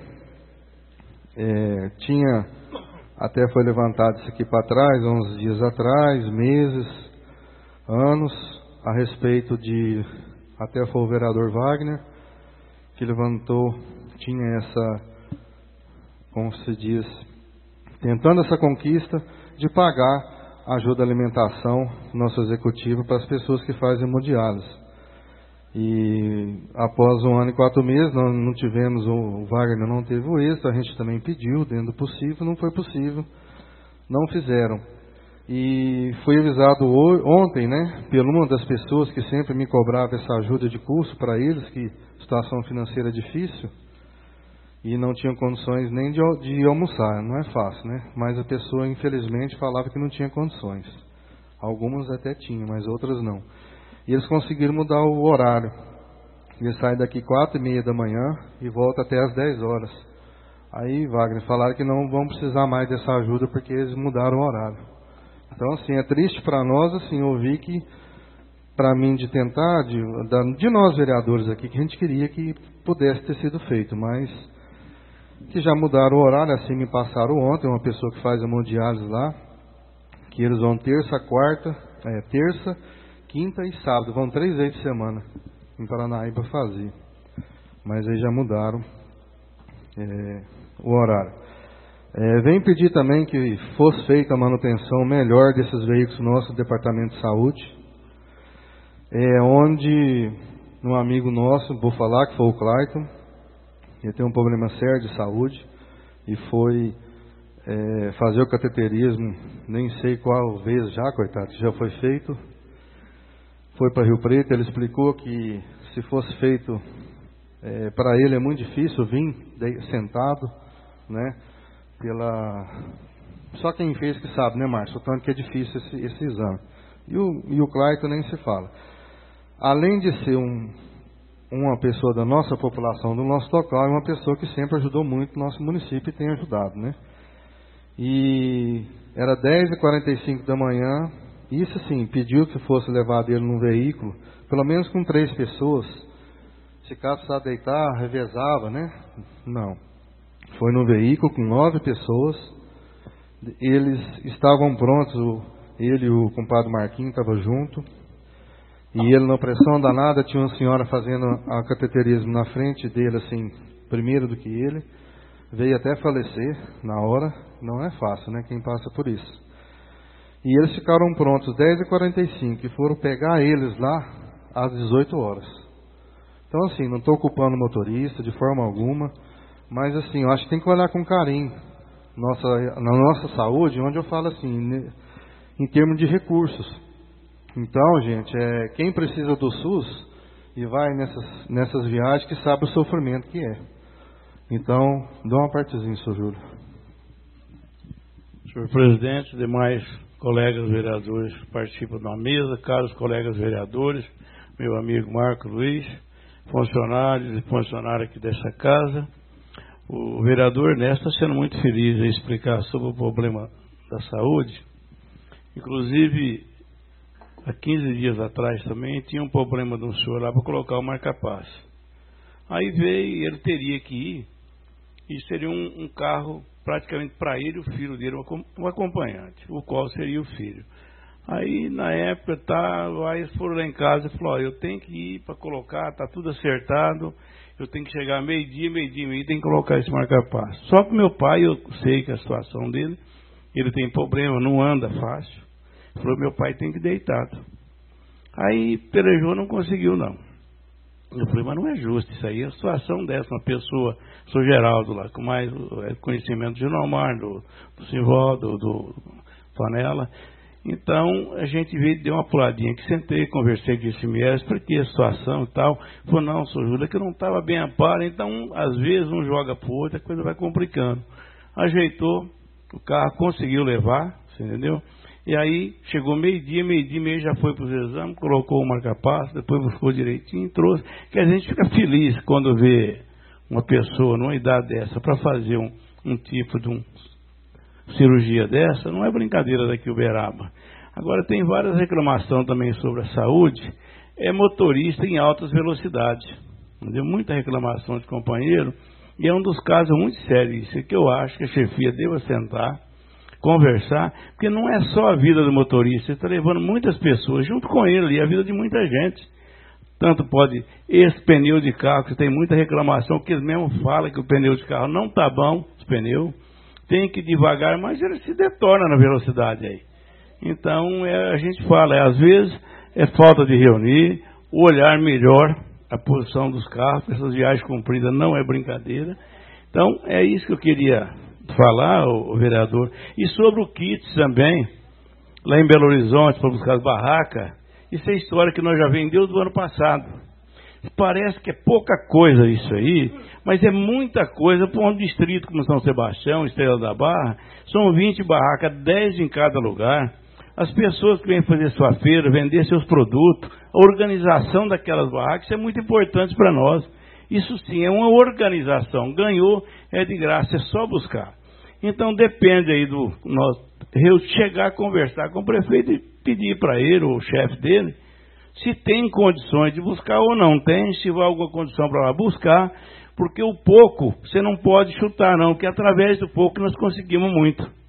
até foi levantado isso aqui para trás, uns dias atrás, meses, anos, a respeito de, até foi o vereador Wagner, que levantou, tinha essa, como se diz, tentando essa conquista de pagar a ajuda à alimentação do nosso executivo para as pessoas que fazem hemodiálise. E após 1 ano e 4 meses, nós não tivemos, o Wagner não teve o êxito, a gente também pediu, dentro do possível, não foi possível, não fizeram. E fui avisado ontem, né, por uma das pessoas que sempre me cobrava essa ajuda de custo para eles, que situação financeira difícil, e não tinham condições nem de almoçar, não é fácil, né? Mas a pessoa, infelizmente, falava que não tinha condições. Algumas até tinham, mas outras não. E eles conseguiram mudar o horário. Eles saem daqui 4h30 da manhã e voltam até às 10 horas. Aí, Wagner, falaram que não vão precisar mais dessa ajuda porque eles mudaram o horário. Então, assim, é triste para nós, assim, ouvir que, para mim, de tentar, de nós vereadores aqui, que a gente queria que pudesse ter sido feito, mas que já mudaram o horário, assim me passaram ontem, uma pessoa que faz hemodiálise lá, que eles vão terça, quinta e sábado, vão 3 vezes de semana em Paranaíba fazer. Mas aí já mudaram o horário. Vem pedir também que fosse feita a manutenção melhor desses veículos nossos do Departamento de Saúde, onde um amigo nosso, vou falar que foi o Clayton, ele tem um problema sério de saúde e foi fazer o cateterismo, nem sei qual vez já, coitado, já foi feito. Foi para Rio Preto, ele explicou que se fosse feito, para ele é muito difícil vir sentado, né? Só quem fez que sabe, né, Márcio? O tanto que é difícil esse exame. E o Clayton nem se fala. Além de ser uma pessoa da nossa população, do nosso local, é uma pessoa que sempre ajudou muito o nosso município e tem ajudado, né? E era 10h45 da manhã, isso sim, pediu que fosse levado ele num veículo, pelo menos com 3 pessoas. Se caso precisar deitar, revezava, né? Não. Foi no veículo com 9 pessoas. Eles estavam prontos, ele e o compadre Marquinhos estavam junto. E ele, na pressão danada, tinha uma senhora fazendo a cateterismo na frente dele, assim, primeiro do que ele. Veio até falecer na hora. Não é fácil, né? Quem passa por isso. E eles ficaram prontos 10h45 e foram pegar eles lá às 18 horas. Então, assim, não estou culpando o motorista de forma alguma, mas, assim, eu acho que tem que olhar com carinho na nossa saúde, onde eu falo assim, em termos de recursos. Então, gente, quem precisa do SUS e vai nessas viagens que sabe o sofrimento que é. Então, dá uma partezinha, senhor Júlio. Senhor presidente, demais colegas vereadores que participam da mesa, caros colegas vereadores, meu amigo Marco Luiz, funcionários e funcionárias aqui dessa casa. O vereador Ernesto está sendo muito feliz em explicar sobre o problema da saúde. Inclusive, há 15 dias atrás também tinha um problema de um senhor lá para colocar o marca-passo. Aí veio, ele teria que ir, e seria um carro praticamente para ele, o filho dele, um acompanhante, o qual seria o filho. Aí, na época, aí eles foram lá em casa e falaram, eu tenho que ir para colocar, está tudo acertado, eu tenho que chegar meio-dia, tem que colocar esse marca-passo. Só que meu pai, eu sei que a situação dele, ele tem problema, não anda fácil. Falou, meu pai tem que ir deitado. Aí pelejou, não conseguiu não. Eu falei, mas não é justo isso aí, a situação dessa, uma pessoa, sou Geraldo lá, com mais conhecimento de Nomar, do Simvaldo, do Panela. Então, a gente veio, deu uma puladinha aqui, sentei, conversei com esse mestre, expliquei a situação e tal. Falou, não, sou Júlio, que eu não estava bem a par, então, às vezes, um joga pro outro, a coisa vai complicando. Ajeitou, o carro conseguiu levar, você entendeu? E aí, chegou meio-dia, já foi para os exames, colocou o marca-passo, depois buscou direitinho, trouxe. Que a gente fica feliz quando vê uma pessoa numa idade dessa para fazer um tipo de cirurgia dessa, não é brincadeira daqui Uberaba. Agora, tem várias reclamações também sobre a saúde, motorista em altas velocidades. Entendeu? Muita reclamação de companheiro, e é um dos casos muito sérios, isso que eu acho que a chefia deva sentar, conversar, porque não é só a vida do motorista, ele está levando muitas pessoas junto com ele, e a vida de muita gente. Tanto pode, esse pneu de carro, que tem muita reclamação, que eles mesmo falam que o pneu de carro não está bom, esse pneu, tem que ir devagar, mas ele se detorna na velocidade aí. Então, a gente fala, às vezes, é falta de reunir, olhar melhor a posição dos carros, essas viagens compridas não é brincadeira. Então, é isso que eu queria falar, o vereador. E sobre o kit também, lá em Belo Horizonte, para buscar as barracas, isso é história que nós já vendemos do ano passado. Parece que é pouca coisa isso aí, mas é muita coisa para um distrito como São Sebastião, Estrela da Barra. São 20 barracas, 10 em cada lugar. As pessoas que vêm fazer sua feira, vender seus produtos, a organização daquelas barracas, isso é muito importante para nós. Isso sim, é uma organização. Ganhou, é de graça, é só buscar. Então depende aí do eu chegar a conversar com o prefeito e pedir para ele, ou o chefe dele, se tem condições de buscar ou não tem, se vai alguma condição para lá buscar, porque o pouco você não pode chutar não, porque através do pouco nós conseguimos muito.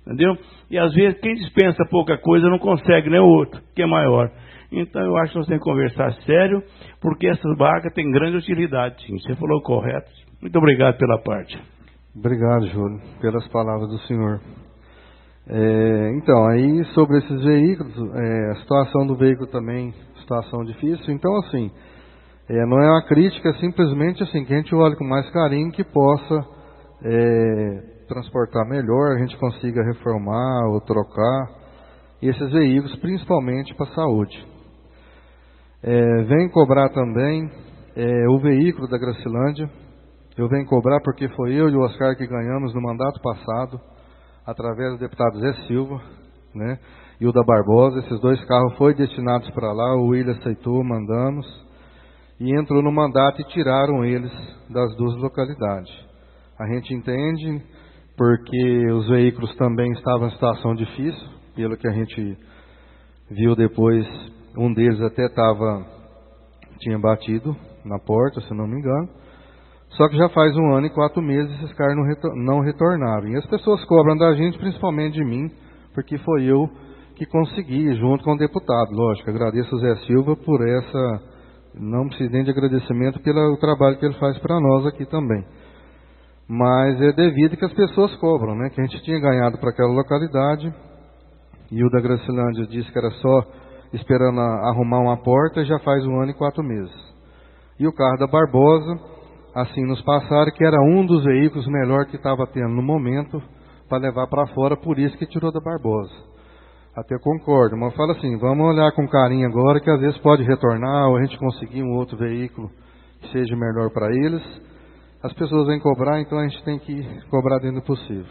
entendeu? E às vezes quem dispensa pouca coisa não consegue, nem o outro, que é maior. Então eu acho que nós temos que conversar sério, porque essas barcas têm grande utilidade, sim. Você falou correto. Muito obrigado pela parte. Obrigado, Júlio, pelas palavras do senhor. Então, aí sobre esses veículos, a situação do veículo também, situação difícil. Então, assim, não é uma crítica, é simplesmente assim, que a gente olhe com mais carinho, que possa transportar melhor, a gente consiga reformar ou trocar esses veículos, principalmente para a saúde. Vem cobrar também o veículo da Gracilândia. Eu venho cobrar porque foi eu e o Oscar que ganhamos no mandato passado, através do deputado Zé Silva, né, e o da Barbosa. Esses dois carros foram destinados para lá, o William aceitou, mandamos, e entrou no mandato e tiraram eles das duas localidades. A gente entende, porque os veículos também estavam em situação difícil, pelo que a gente viu depois, um deles até tinha batido na porta, se não me engano. Só que já faz 1 ano e 4 meses esses caras não retornaram. E as pessoas cobram da gente, principalmente de mim, porque foi eu que consegui, junto com o deputado. Lógico, agradeço o Zé Silva por essa, não preciso nem de agradecimento pelo trabalho que ele faz para nós aqui também. Mas é devido que as pessoas cobram, né? Que a gente tinha ganhado para aquela localidade, e o da Gracilândia disse que era só esperando arrumar uma porta, e já faz 1 ano e 4 meses. E o carro da Barbosa, assim nos passaram, que era um dos veículos melhor que estava tendo no momento para levar para fora, por isso que tirou da Barbosa. Até concordo, mas eu falo assim, vamos olhar com carinho agora, que às vezes pode retornar, ou a gente conseguir um outro veículo que seja melhor para eles. As pessoas vêm cobrar, então a gente tem que cobrar dentro do possível.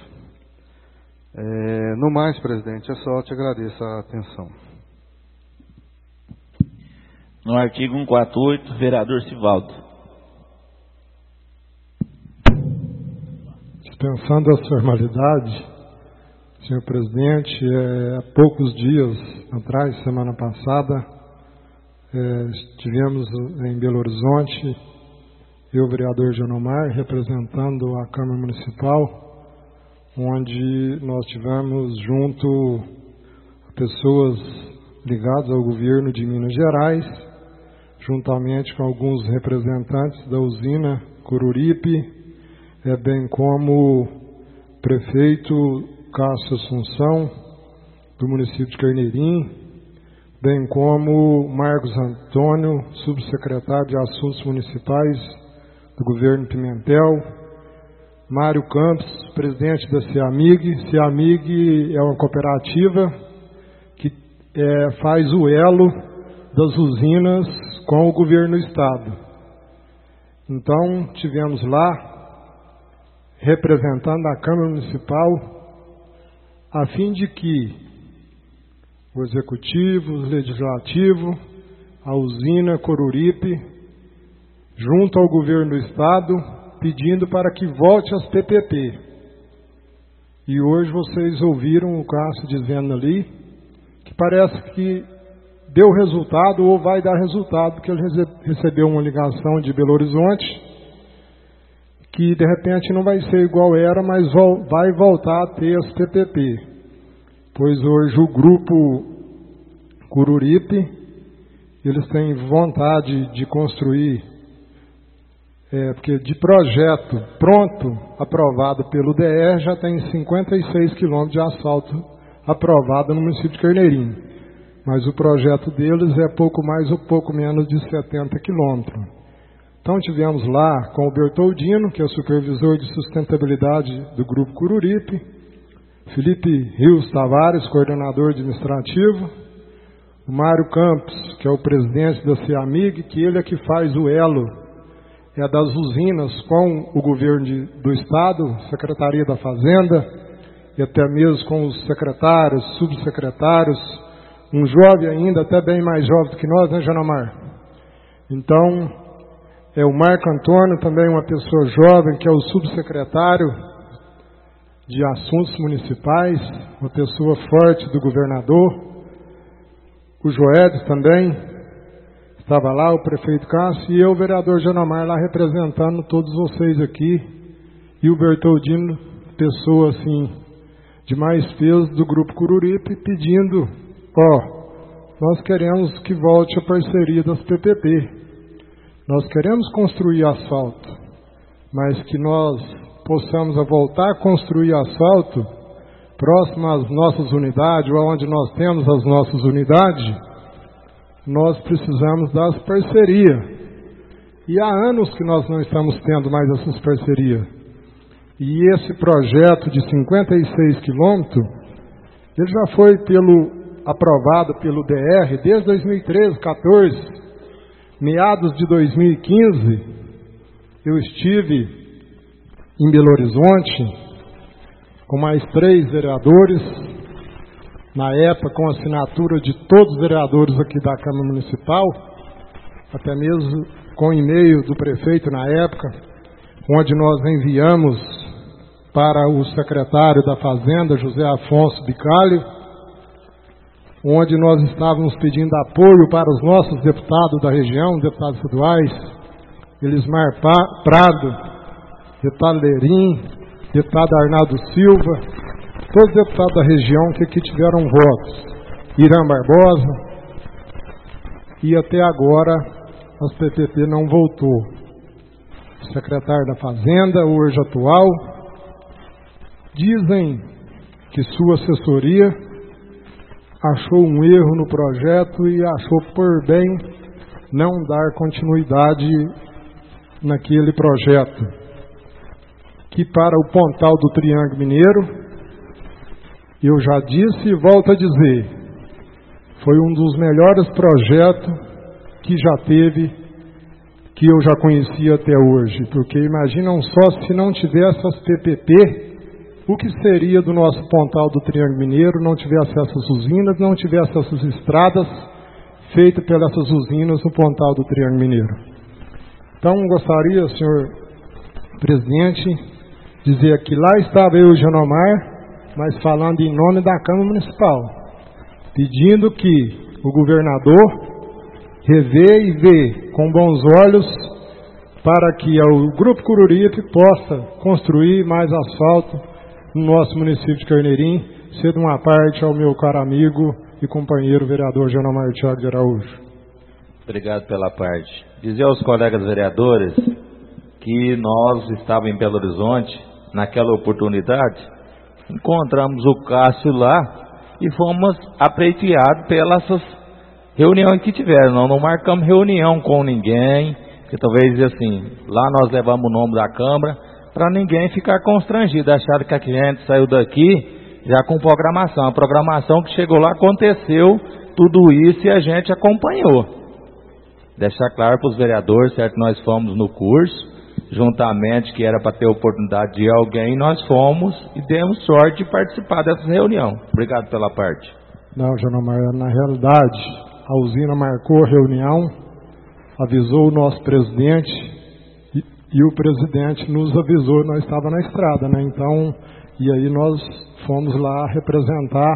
No mais, presidente, é só te agradeço a atenção. No artigo 148, vereador Sivaldo. Dispensando as formalidades, senhor presidente, há poucos dias atrás, semana passada, estivemos em Belo Horizonte, eu, vereador Janomar, representando a Câmara Municipal, onde nós tivemos junto pessoas ligadas ao governo de Minas Gerais, juntamente com alguns representantes da usina Coruripe, bem como prefeito Cássio Assunção, do município de Carneirinho, bem como Marcos Antônio, subsecretário de Assuntos Municipais do governo Pimentel, Mário Campos, presidente da CEAMIG. CEAMIG é uma cooperativa que faz o elo das usinas com o governo do estado. Então, tivemos lá, representando a Câmara Municipal, a fim de que o Executivo, o Legislativo, a usina Coruripe, junto ao governo do estado, pedindo para que volte às PPP. E hoje vocês ouviram o Cássio dizendo ali que parece que deu resultado ou vai dar resultado, porque ele recebeu uma ligação de Belo Horizonte, que de repente não vai ser igual era, mas vai voltar a ter as PPP. Pois hoje o grupo Coruripe, eles têm vontade de construir, porque de projeto pronto, aprovado pelo DR, já tem 56 quilômetros de asfalto aprovado no município de Carneirinho. Mas o projeto deles é pouco mais ou pouco menos de 70 quilômetros. Então tivemos lá com o Bertoldino, que é o supervisor de sustentabilidade do Grupo Coruripe, Felipe Rios Tavares, coordenador administrativo, o Mário Campos, que é o presidente da CEAMIG, que ele é que faz o elo das usinas com o governo do estado, Secretaria da Fazenda, e até mesmo com os secretários, subsecretários, um jovem ainda, até bem mais jovem do que nós, né, Janomar? Então, o Marco Antônio, também uma pessoa jovem, que é o subsecretário de Assuntos Municipais, uma pessoa forte do governador. O Joedes também estava lá, o prefeito Cássio, e eu, o vereador Janomar, lá representando todos vocês aqui. E o Bertoldino, pessoa assim, de mais peso do Grupo Coruripe, pedindo, nós queremos que volte a parceria das PPP. Nós queremos construir asfalto, mas que nós possamos voltar a construir asfalto próximo às nossas unidades, ou onde nós temos as nossas unidades, nós precisamos das parcerias. E há anos que nós não estamos tendo mais essas parcerias. E esse projeto de 56 quilômetros, ele já foi aprovado pelo DR desde 2013, 14, meados de 2015, eu estive em Belo Horizonte com mais 3 vereadores, na época com assinatura de todos os vereadores aqui da Câmara Municipal, até mesmo com e-mail do prefeito na época, onde nós enviamos para o secretário da Fazenda, José Afonso Bicalho, onde nós estávamos pedindo apoio para os nossos deputados da região, deputados estaduais, Elismar Prado, deputado Lerim, deputado Arnaldo Silva, todos os deputados da região que aqui tiveram votos, Irã Barbosa, e até agora as PPP não voltou. O secretário da Fazenda, hoje atual, dizem que sua assessoria achou um erro no projeto e achou por bem não dar continuidade naquele projeto, que para o Pontal do Triângulo Mineiro, eu já disse e volto a dizer, foi um dos melhores projetos que já teve, que eu já conheci até hoje, porque imaginam só se não tivesse as PPP, o que seria do nosso Pontal do Triângulo Mineiro, não tivesse essas usinas, não tivesse essas estradas feitas pelas usinas no Pontal do Triângulo Mineiro. Então, gostaria, senhor presidente, dizer que lá estava eu e o Genomar, mas falando em nome da Câmara Municipal, pedindo que o governador revê e vê com bons olhos para que o Grupo Coruripe possa construir mais asfalto no nosso município de Carneirinho, cedo uma parte ao meu caro amigo e companheiro vereador Genomar Thiago de Araújo. Obrigado pela parte. Dizer aos colegas vereadores que nós estávamos em Belo Horizonte, naquela oportunidade, encontramos o Cássio lá e fomos apreiteados pelas reuniões que tiveram. Não marcamos reunião com ninguém, que talvez assim, lá nós levamos o nome da Câmara, para ninguém ficar constrangido, acharam que a gente saiu daqui já com programação. A programação que chegou lá aconteceu tudo isso e a gente acompanhou. Deixar claro para os vereadores, certo, nós fomos no curso, juntamente, que era para ter oportunidade de alguém, nós fomos e demos sorte de participar dessa reunião. Obrigado pela parte. Não, Genomar, na realidade, a usina marcou a reunião, avisou o nosso presidente e o presidente nos avisou, nós estávamos na estrada, né? Então, e aí nós fomos lá representar.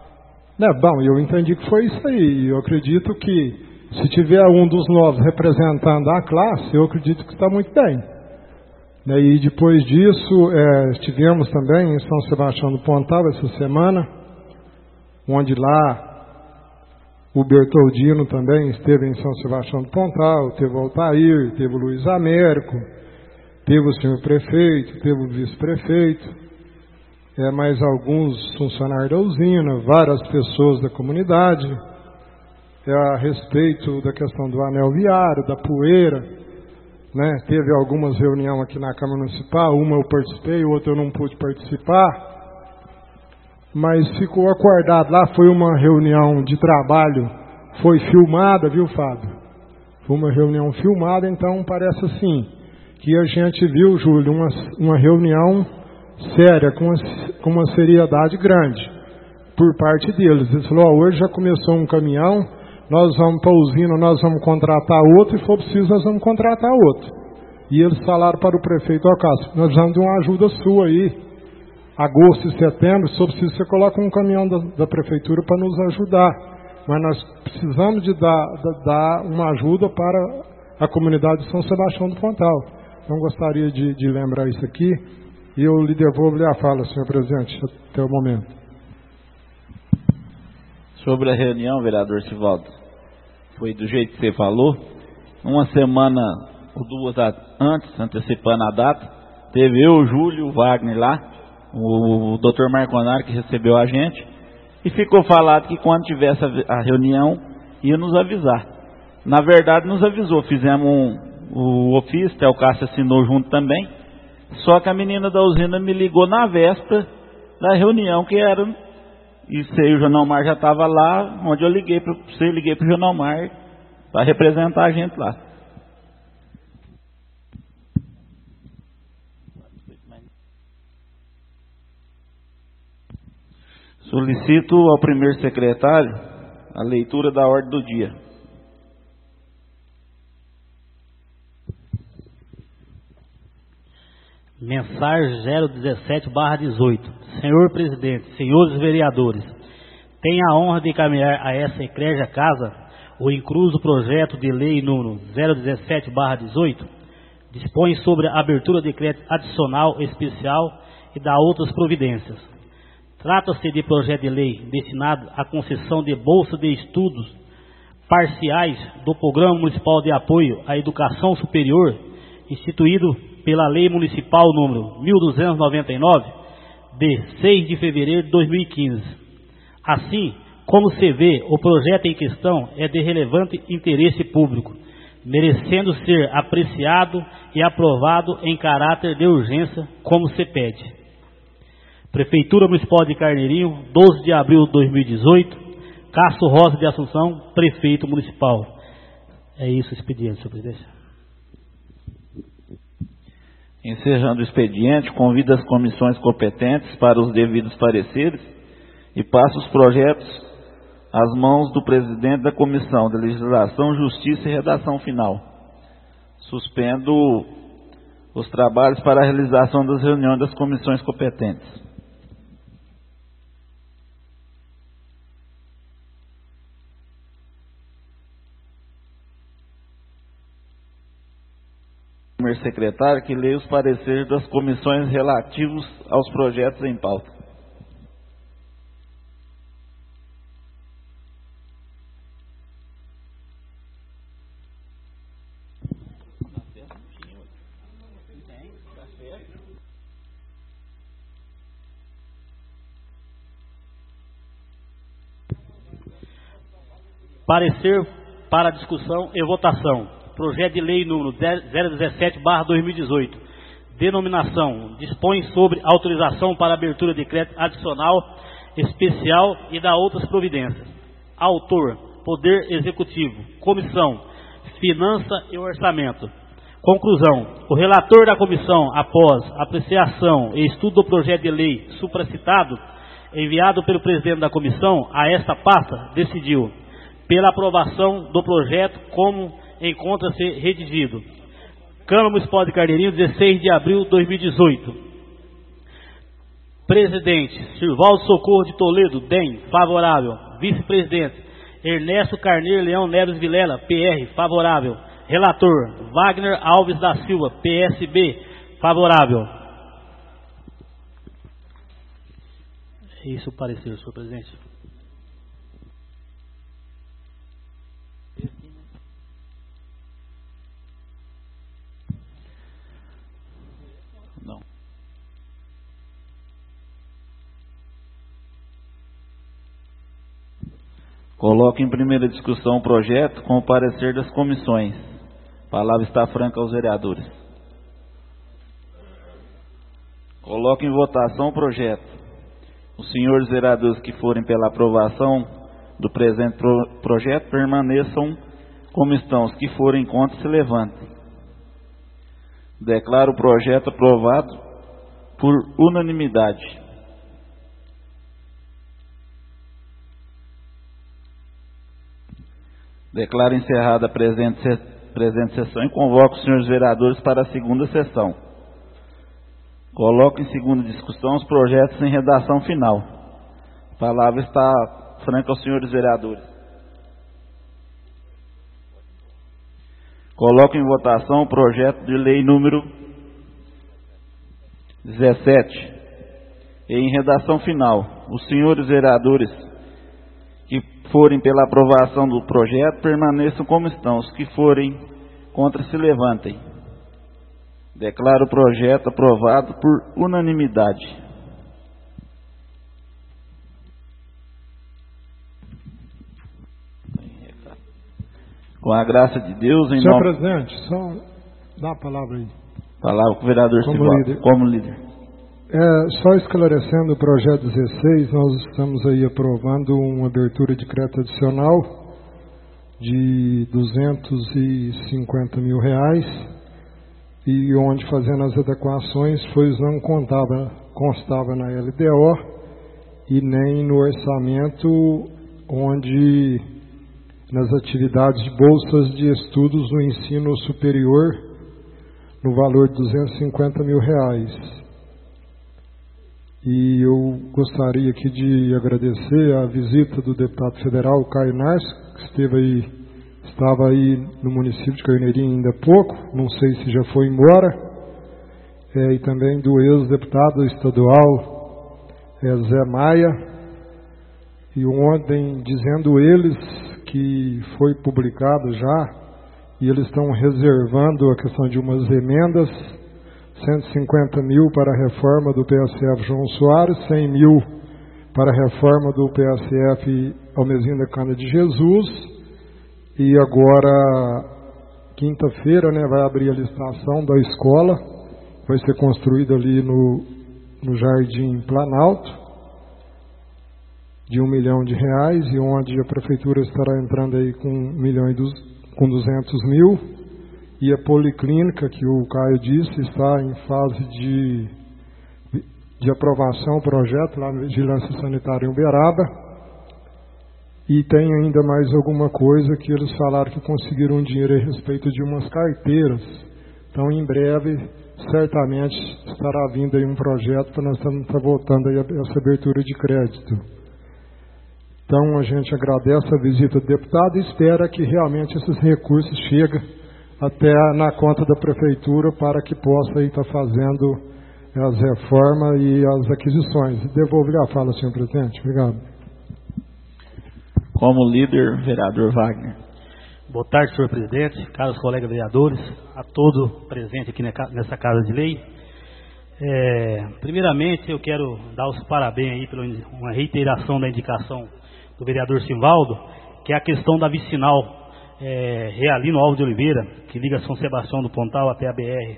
Bom, eu entendi que foi isso aí, eu acredito que se tiver um dos novos representando a classe, eu acredito que está muito bem. E depois disso, estivemos também em São Sebastião do Pontal essa semana, onde lá o Bertoldino também esteve em São Sebastião do Pontal, teve o Altair, teve o Luiz Américo, teve o senhor prefeito, teve o vice-prefeito, mais alguns funcionários da usina, várias pessoas da comunidade, a respeito da questão do anel viário, da poeira, né? Teve algumas reuniões aqui na Câmara Municipal, uma eu participei, outra eu não pude participar, mas ficou acordado lá, foi uma reunião de trabalho, foi filmada, viu, Fábio? Foi uma reunião filmada, então parece assim, que a gente viu, Júlio, uma reunião séria, com uma seriedade grande, por parte deles. Eles falaram, hoje já começou um caminhão, nós vamos para a usina, nós vamos contratar outro, e se for preciso, nós vamos contratar outro. E eles falaram para o prefeito, Cássio, nós precisamos de uma ajuda sua aí, agosto e setembro, se for preciso, você coloca um caminhão da prefeitura para nos ajudar, mas nós precisamos de dar uma ajuda para a comunidade de São Sebastião do Pontal. Então, gostaria de lembrar isso aqui, E eu lhe devolvo a fala, senhor presidente, até o momento. Sobre a reunião, vereador Sivaldo, foi do jeito que você falou. Uma semana ou duas antes, antecipando a data, teve eu, o Júlio, o Wagner lá, o Dr. Marconari que recebeu a gente, e ficou falado que quando tivesse a reunião ia nos avisar. Na verdade nos avisou, fizemos o ofício, até o Cássio assinou junto também, só que a menina da usina me ligou na véspera da reunião, que era, e sei, o Jornal Mar já estava lá, onde eu liguei para o Jornal Mar para representar a gente lá. Solicito ao primeiro secretário a leitura da ordem do dia. Mensagem 017/18. Senhor presidente, senhores vereadores, tenho a honra de encaminhar a essa egrégia casa o incluso projeto de lei número 017/18, dispõe sobre a abertura de crédito adicional especial e dá outras providências. Trata-se de projeto de lei destinado à concessão de bolsa de estudos parciais do Programa Municipal de Apoio à Educação Superior, instituído pela Lei Municipal número 1299, de 6 de fevereiro de 2015. Assim, como se vê, o projeto em questão é de relevante interesse público, merecendo ser apreciado e aprovado em caráter de urgência, como se pede. Prefeitura Municipal de Carneirinho, 12 de abril de 2018, Cássio Rosa de Assunção, Prefeito Municipal. É isso o expediente, senhor presidente. Encerrando o expediente, convido as comissões competentes para os devidos pareceres e passo os projetos às mãos do presidente da Comissão de Legislação, Justiça e Redação Final. Suspendo os trabalhos para a realização das reuniões das comissões competentes. Primeiro secretário que leia os pareceres das comissões relativos aos projetos em pauta. Parecer para discussão e votação. Projeto de lei número 017/2018. Denominação: dispõe sobre autorização para abertura de crédito adicional especial e dá outras providências. Autor: Poder Executivo. Comissão: Finança e Orçamento. Conclusão: o relator da comissão, após apreciação e estudo do projeto de lei supracitado, enviado pelo presidente da comissão a esta pasta, decidiu pela aprovação do projeto como encontra-se redigido. Câmara Municipal de Carneirinho, 16 de abril de 2018. Presidente: Sirvaldo Socorro de Toledo, DEM, favorável. Vice-presidente: Ernesto Carneiro Leão Neves Vilela, PR, favorável. Relator: Wagner Alves da Silva, PSB, favorável. É isso o parecer, senhor presidente. Não. Coloco em primeira discussão o projeto com o parecer das comissões. A palavra está franca aos vereadores. Coloco em votação o projeto. Os senhores vereadores que forem pela aprovação do presente projeto permaneçam como estão. Os que forem contra se levantem. Declaro o projeto aprovado por unanimidade. Declaro encerrada a presente sessão e convoco os senhores vereadores para a segunda sessão. Coloco em segunda discussão os projetos em redação final. A palavra está franca aos senhores vereadores. Coloco em votação o projeto de lei número 17. Em redação final, os senhores vereadores que forem pela aprovação do projeto permaneçam como estão. Os que forem contra se levantem. Declaro o projeto aprovado por unanimidade. Com a graça de Deus, em Senhor nome... presidente, só dá a palavra aí. Palavra com o vereador Sivaldo, como líder. Só esclarecendo o projeto 16, nós estamos aí aprovando uma abertura de crédito adicional de R$250 mil, e onde fazendo as adequações, pois não constava na LDO e nem no orçamento, onde nas atividades de bolsas de estudos no ensino superior, no valor de R$250 mil. E eu gostaria aqui de agradecer a visita do deputado federal Caio Narcio, que estava aí no município de Carneirinho ainda há pouco, não sei se já foi embora, e também do ex-deputado estadual Zé Maia, e ontem dizendo eles que foi publicado já, e eles estão reservando a questão de umas emendas, 150 mil para a reforma do PSF João Soares, 100 mil para a reforma do PSF Almezinho da Cana de Jesus, e agora, quinta-feira, vai abrir a licitação da escola, vai ser construída ali no Jardim Planalto, de R$1 milhão, e onde a prefeitura estará entrando aí com 200 mil, e a policlínica, que o Caio disse, está em fase de aprovação o projeto lá na Vigilância Sanitária em Uberaba, e tem ainda mais alguma coisa que eles falaram que conseguiram um dinheiro a respeito de umas carteiras. Então, em breve, certamente estará vindo aí um projeto para nós estar voltando aí essa abertura de crédito. Então, a gente agradece a visita do deputado e espera que realmente esses recursos cheguem até na conta da prefeitura para que possa aí estar fazendo as reformas e as aquisições. Devolvo-lhe a fala, senhor presidente. Obrigado. Como líder, vereador Wagner. Boa tarde, senhor presidente, caros colegas vereadores, a todos presentes aqui nessa Casa de Lei. Primeiramente, eu quero dar os parabéns aí pela uma reiteração da indicação do vereador Sivaldo, que é a questão da vicinal Realino Alves de Oliveira, que liga São Sebastião do Pontal até a BR.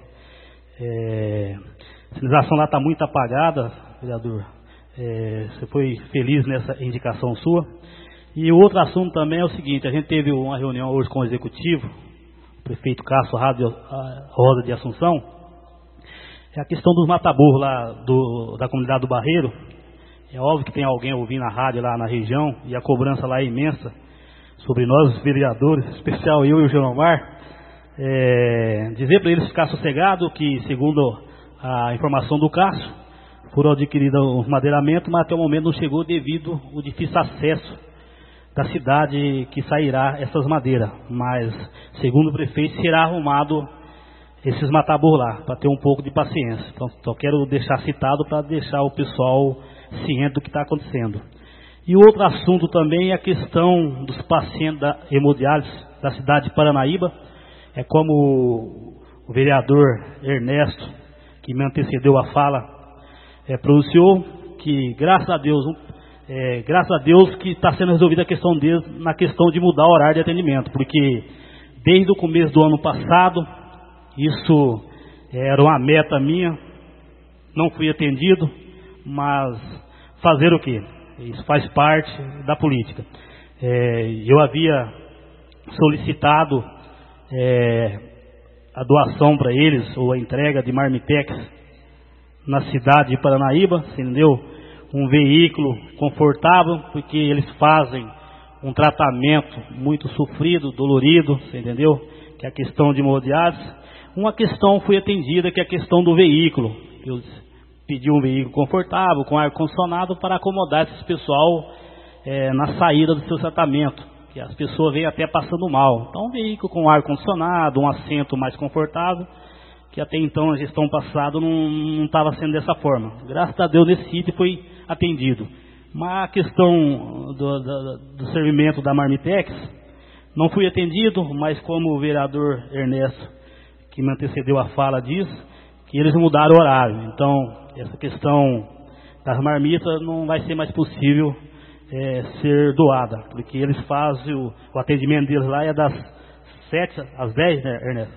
A sinalização lá está muito apagada, vereador. Você foi feliz nessa indicação sua. E o outro assunto também é o seguinte: a gente teve uma reunião hoje com o executivo, o prefeito Cássio Rosa de Assunção, é a questão dos mataburros lá da comunidade do Barreiro. É óbvio que tem alguém ouvindo a rádio lá na região, e a cobrança lá é imensa sobre nós, os vereadores, em especial eu e o Geomar. Dizer para eles ficar sossegados que, segundo a informação do Cássio, foram adquiridos os madeiramentos, mas até o momento não chegou devido ao difícil acesso da cidade que sairá essas madeiras. Mas, segundo o prefeito, será arrumado esses mataburros lá, para ter um pouco de paciência. Então, só quero deixar citado para deixar o pessoal ciente do que está acontecendo. E o outro assunto também é a questão dos pacientes da hemodiálise da cidade de Paranaíba. É como o vereador Ernesto, que me antecedeu a fala, pronunciou, que graças a Deus que está sendo resolvida a questão deles na questão de mudar o horário de atendimento, porque desde o começo do ano passado, isso era uma meta minha, não fui atendido, mas fazer o quê? Isso faz parte da política. Eu havia solicitado a doação para eles, ou a entrega de marmitex na cidade de Paranaíba, entendeu? Um veículo confortável, porque eles fazem um tratamento muito sofrido, dolorido, você entendeu? Que é a questão de hemodiálise. Uma questão foi atendida, que é a questão do veículo. Eu pedi um veículo confortável, com ar-condicionado, para acomodar esse pessoal na saída do seu tratamento, que as pessoas vêm até passando mal. Então, um veículo com ar-condicionado, um assento mais confortável, que até então a gestão passada não estava sendo dessa forma. Graças a Deus nesse sítio foi atendido. Mas a questão do servimento da Marmitex, não fui atendido, mas como o vereador Ernesto, que me antecedeu a fala, diz, que eles mudaram o horário. Então, essa questão das marmitas não vai ser mais possível ser doada, porque eles fazem o atendimento deles lá é das 7 às 10, né, Ernesto?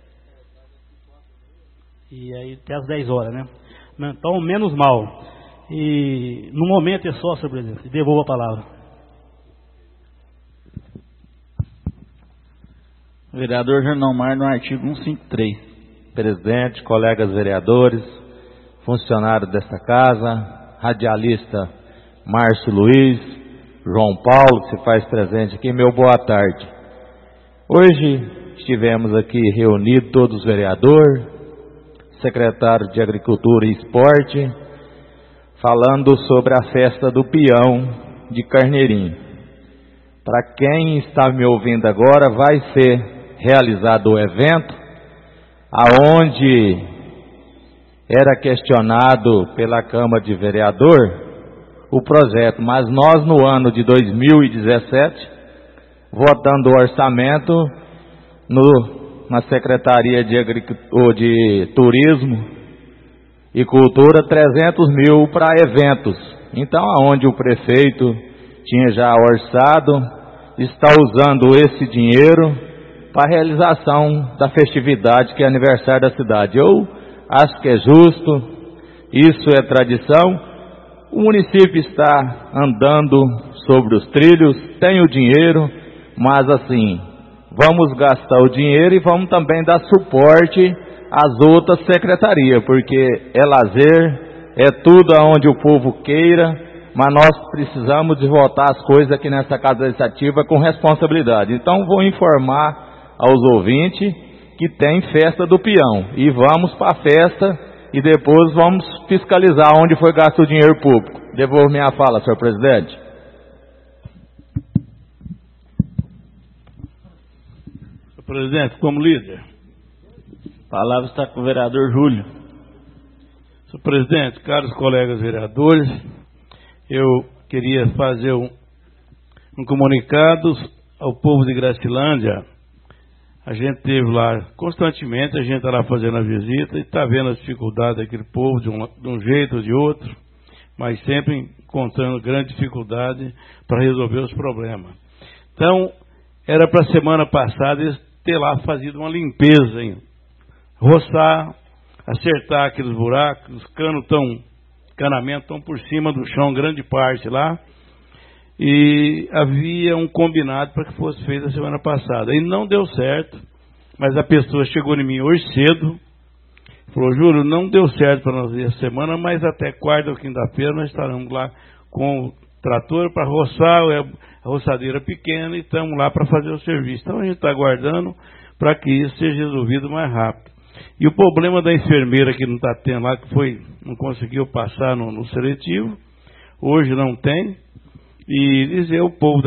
E aí até às 10 horas, né? Então, menos mal. E no momento é só, senhor presidente. Devolvo a palavra. Vereador Jornomar, no artigo 153. Presidente, colegas vereadores, funcionário desta casa, radialista Márcio Luiz, João Paulo, que se faz presente aqui, meu boa tarde. Hoje estivemos aqui reunidos todos os vereadores, secretário de Agricultura e Esporte, falando sobre a festa do peão de Carneirinho. Para quem está me ouvindo agora, vai ser realizado o evento, aonde era questionado pela Câmara de Vereador o projeto, mas nós no ano de 2017, votando o orçamento na Secretaria de Turismo e Cultura, 300 mil para eventos. Então, aonde o prefeito tinha já orçado, está usando esse dinheiro para a realização da festividade, que é aniversário da cidade. Eu acho que é justo, isso é tradição. O município está andando sobre os trilhos, tem o dinheiro, mas assim, vamos gastar o dinheiro e vamos também dar suporte às outras secretarias, porque é lazer, é tudo aonde o povo queira, mas nós precisamos de votar as coisas aqui nessa Casa Legislativa com responsabilidade. Então vou informar aos ouvintes que tem festa do peão, e vamos para a festa e depois vamos fiscalizar onde foi gasto o dinheiro público. Devolvo minha fala, senhor presidente. Senhor presidente, como líder. A palavra está com o vereador Júlio. Senhor presidente, caros colegas vereadores, eu queria fazer um comunicado ao povo de Gracilândia. A gente esteve lá constantemente, a gente está lá fazendo a visita e está vendo as dificuldades daquele povo de um jeito ou de outro, mas sempre encontrando grande dificuldade para resolver os problemas. Então, era para a semana passada eles ter lá fazido uma limpeza, hein? Roçar, acertar aqueles buracos, os canamentos estão por cima do chão, grande parte lá. E havia um combinado para que fosse feito a semana passada. E não deu certo, mas a pessoa chegou em mim hoje cedo, falou: Júlio, não deu certo para nós essa semana, mas até quarta ou quinta-feira nós estaremos lá com o trator para roçar, a roçadeira pequena, e estamos lá para fazer o serviço. Então a gente está aguardando para que isso seja resolvido mais rápido. E o problema da enfermeira que não está tendo lá, que não conseguiu passar no seletivo, hoje não tem. E dizer ao povo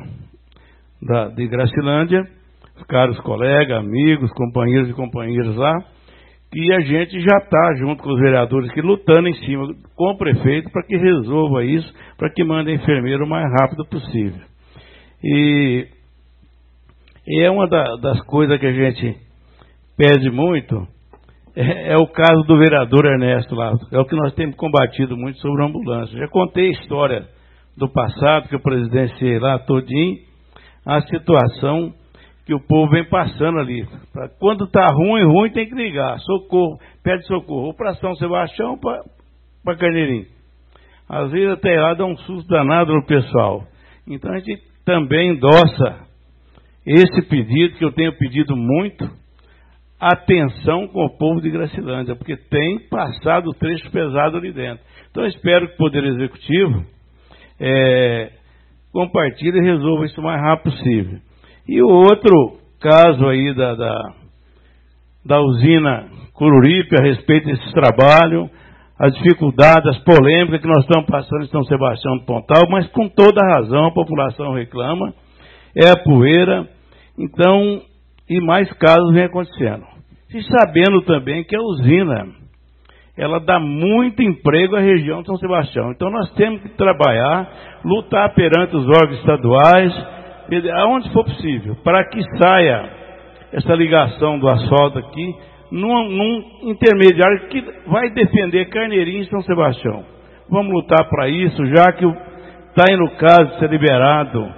de Gracilândia, os caros colegas, amigos, companheiros e companheiras lá, que a gente já está junto com os vereadores aqui lutando em cima com o prefeito para que resolva isso, para que mande a enfermeira o mais rápido possível. E é uma das coisas que a gente pede muito, é o caso do vereador Ernesto lá, é o que nós temos combatido muito sobre a ambulância. Já contei a história do passado, que eu presidenciei lá todinho, a situação que o povo vem passando ali. Quando está ruim, tem que ligar. Socorro, pede socorro. Ou para São Sebastião ou para Carneirinho. Às vezes até lá dá um susto danado no pessoal. Então a gente também endossa esse pedido, que eu tenho pedido muito, atenção com o povo de Gracilândia, porque tem passado trecho pesado ali dentro. Então eu espero que o Poder Executivo compartilhe e resolva isso o mais rápido possível. E o outro caso aí da usina Coruripe, a respeito desse trabalho, as dificuldades, as polêmicas que nós estamos passando em São Sebastião do Pontal, mas com toda razão a população reclama, é a poeira, então, e mais casos vêm acontecendo. E sabendo também que a usina, ela dá muito emprego à região de São Sebastião. Então nós temos que trabalhar, lutar perante os órgãos estaduais, aonde for possível, para que saia essa ligação do asfalto aqui, num intermediário que vai defender Carneirinho e São Sebastião. Vamos lutar para isso, já que está no caso de ser liberado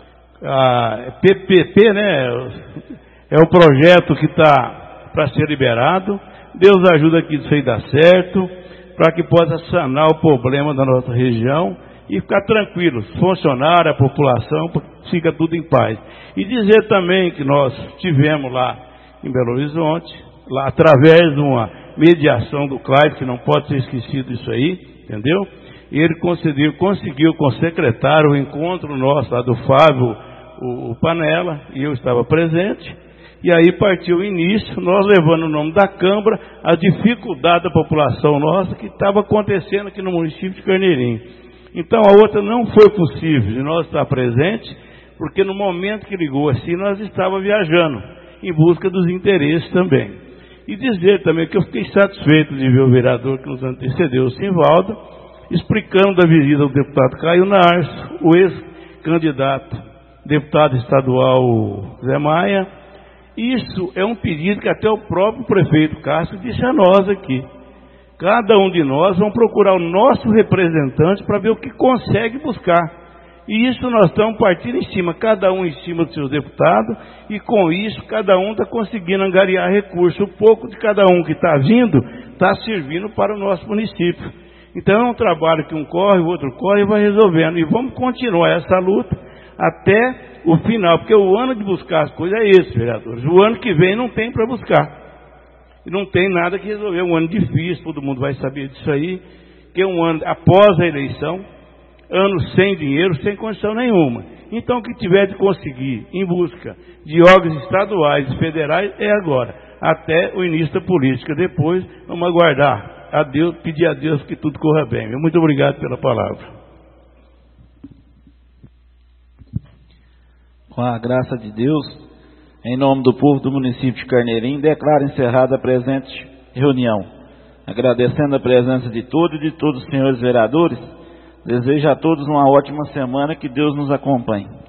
a PPP, né? É o projeto que está para ser liberado. Deus ajuda que isso aí dá certo, para que possa sanar o problema da nossa região e ficar tranquilos, funcionário, a população, fica tudo em paz. E dizer também que nós tivemos lá em Belo Horizonte, lá através de uma mediação do Cláudio, que não pode ser esquecido isso aí, entendeu? E ele conseguiu com o secretário o encontro nosso lá do Fábio, o Panela, e eu estava presente. E aí partiu o início, nós levando o nome da Câmara, a dificuldade da população nossa que estava acontecendo aqui no município de Carneirinho. Então a outra não foi possível de nós estar presente, porque no momento que ligou assim, nós estávamos viajando, em busca dos interesses também. E dizer também que eu fiquei satisfeito de ver o vereador que nos antecedeu, o Simvaldo, explicando da visita do deputado Caio Narso, o ex-candidato deputado estadual Zé Maia. Isso é um pedido que até o próprio prefeito Castro disse a nós aqui. Cada um de nós vamos procurar o nosso representante para ver o que consegue buscar. E isso nós estamos partindo em cima, cada um em cima dos seus deputados, e com isso cada um está conseguindo angariar recursos. O pouco de cada um que está vindo está servindo para o nosso município. Então é um trabalho que um corre, o outro corre e vai resolvendo. E vamos continuar essa luta até o final, porque o ano de buscar as coisas é esse, vereadores. O ano que vem não tem para buscar. E não tem nada que resolver. É um ano difícil, todo mundo vai saber disso aí, que é um ano após a eleição, ano sem dinheiro, sem condição nenhuma. Então o que tiver de conseguir em busca de órgãos estaduais e federais é agora, até o início da política. Depois vamos aguardar a Deus, pedir a Deus que tudo corra bem. Muito obrigado pela palavra. Com a graça de Deus, em nome do povo do município de Carneirinho, declaro encerrada a presente reunião. Agradecendo a presença de todos e de todos os senhores vereadores, desejo a todos uma ótima semana, que Deus nos acompanhe.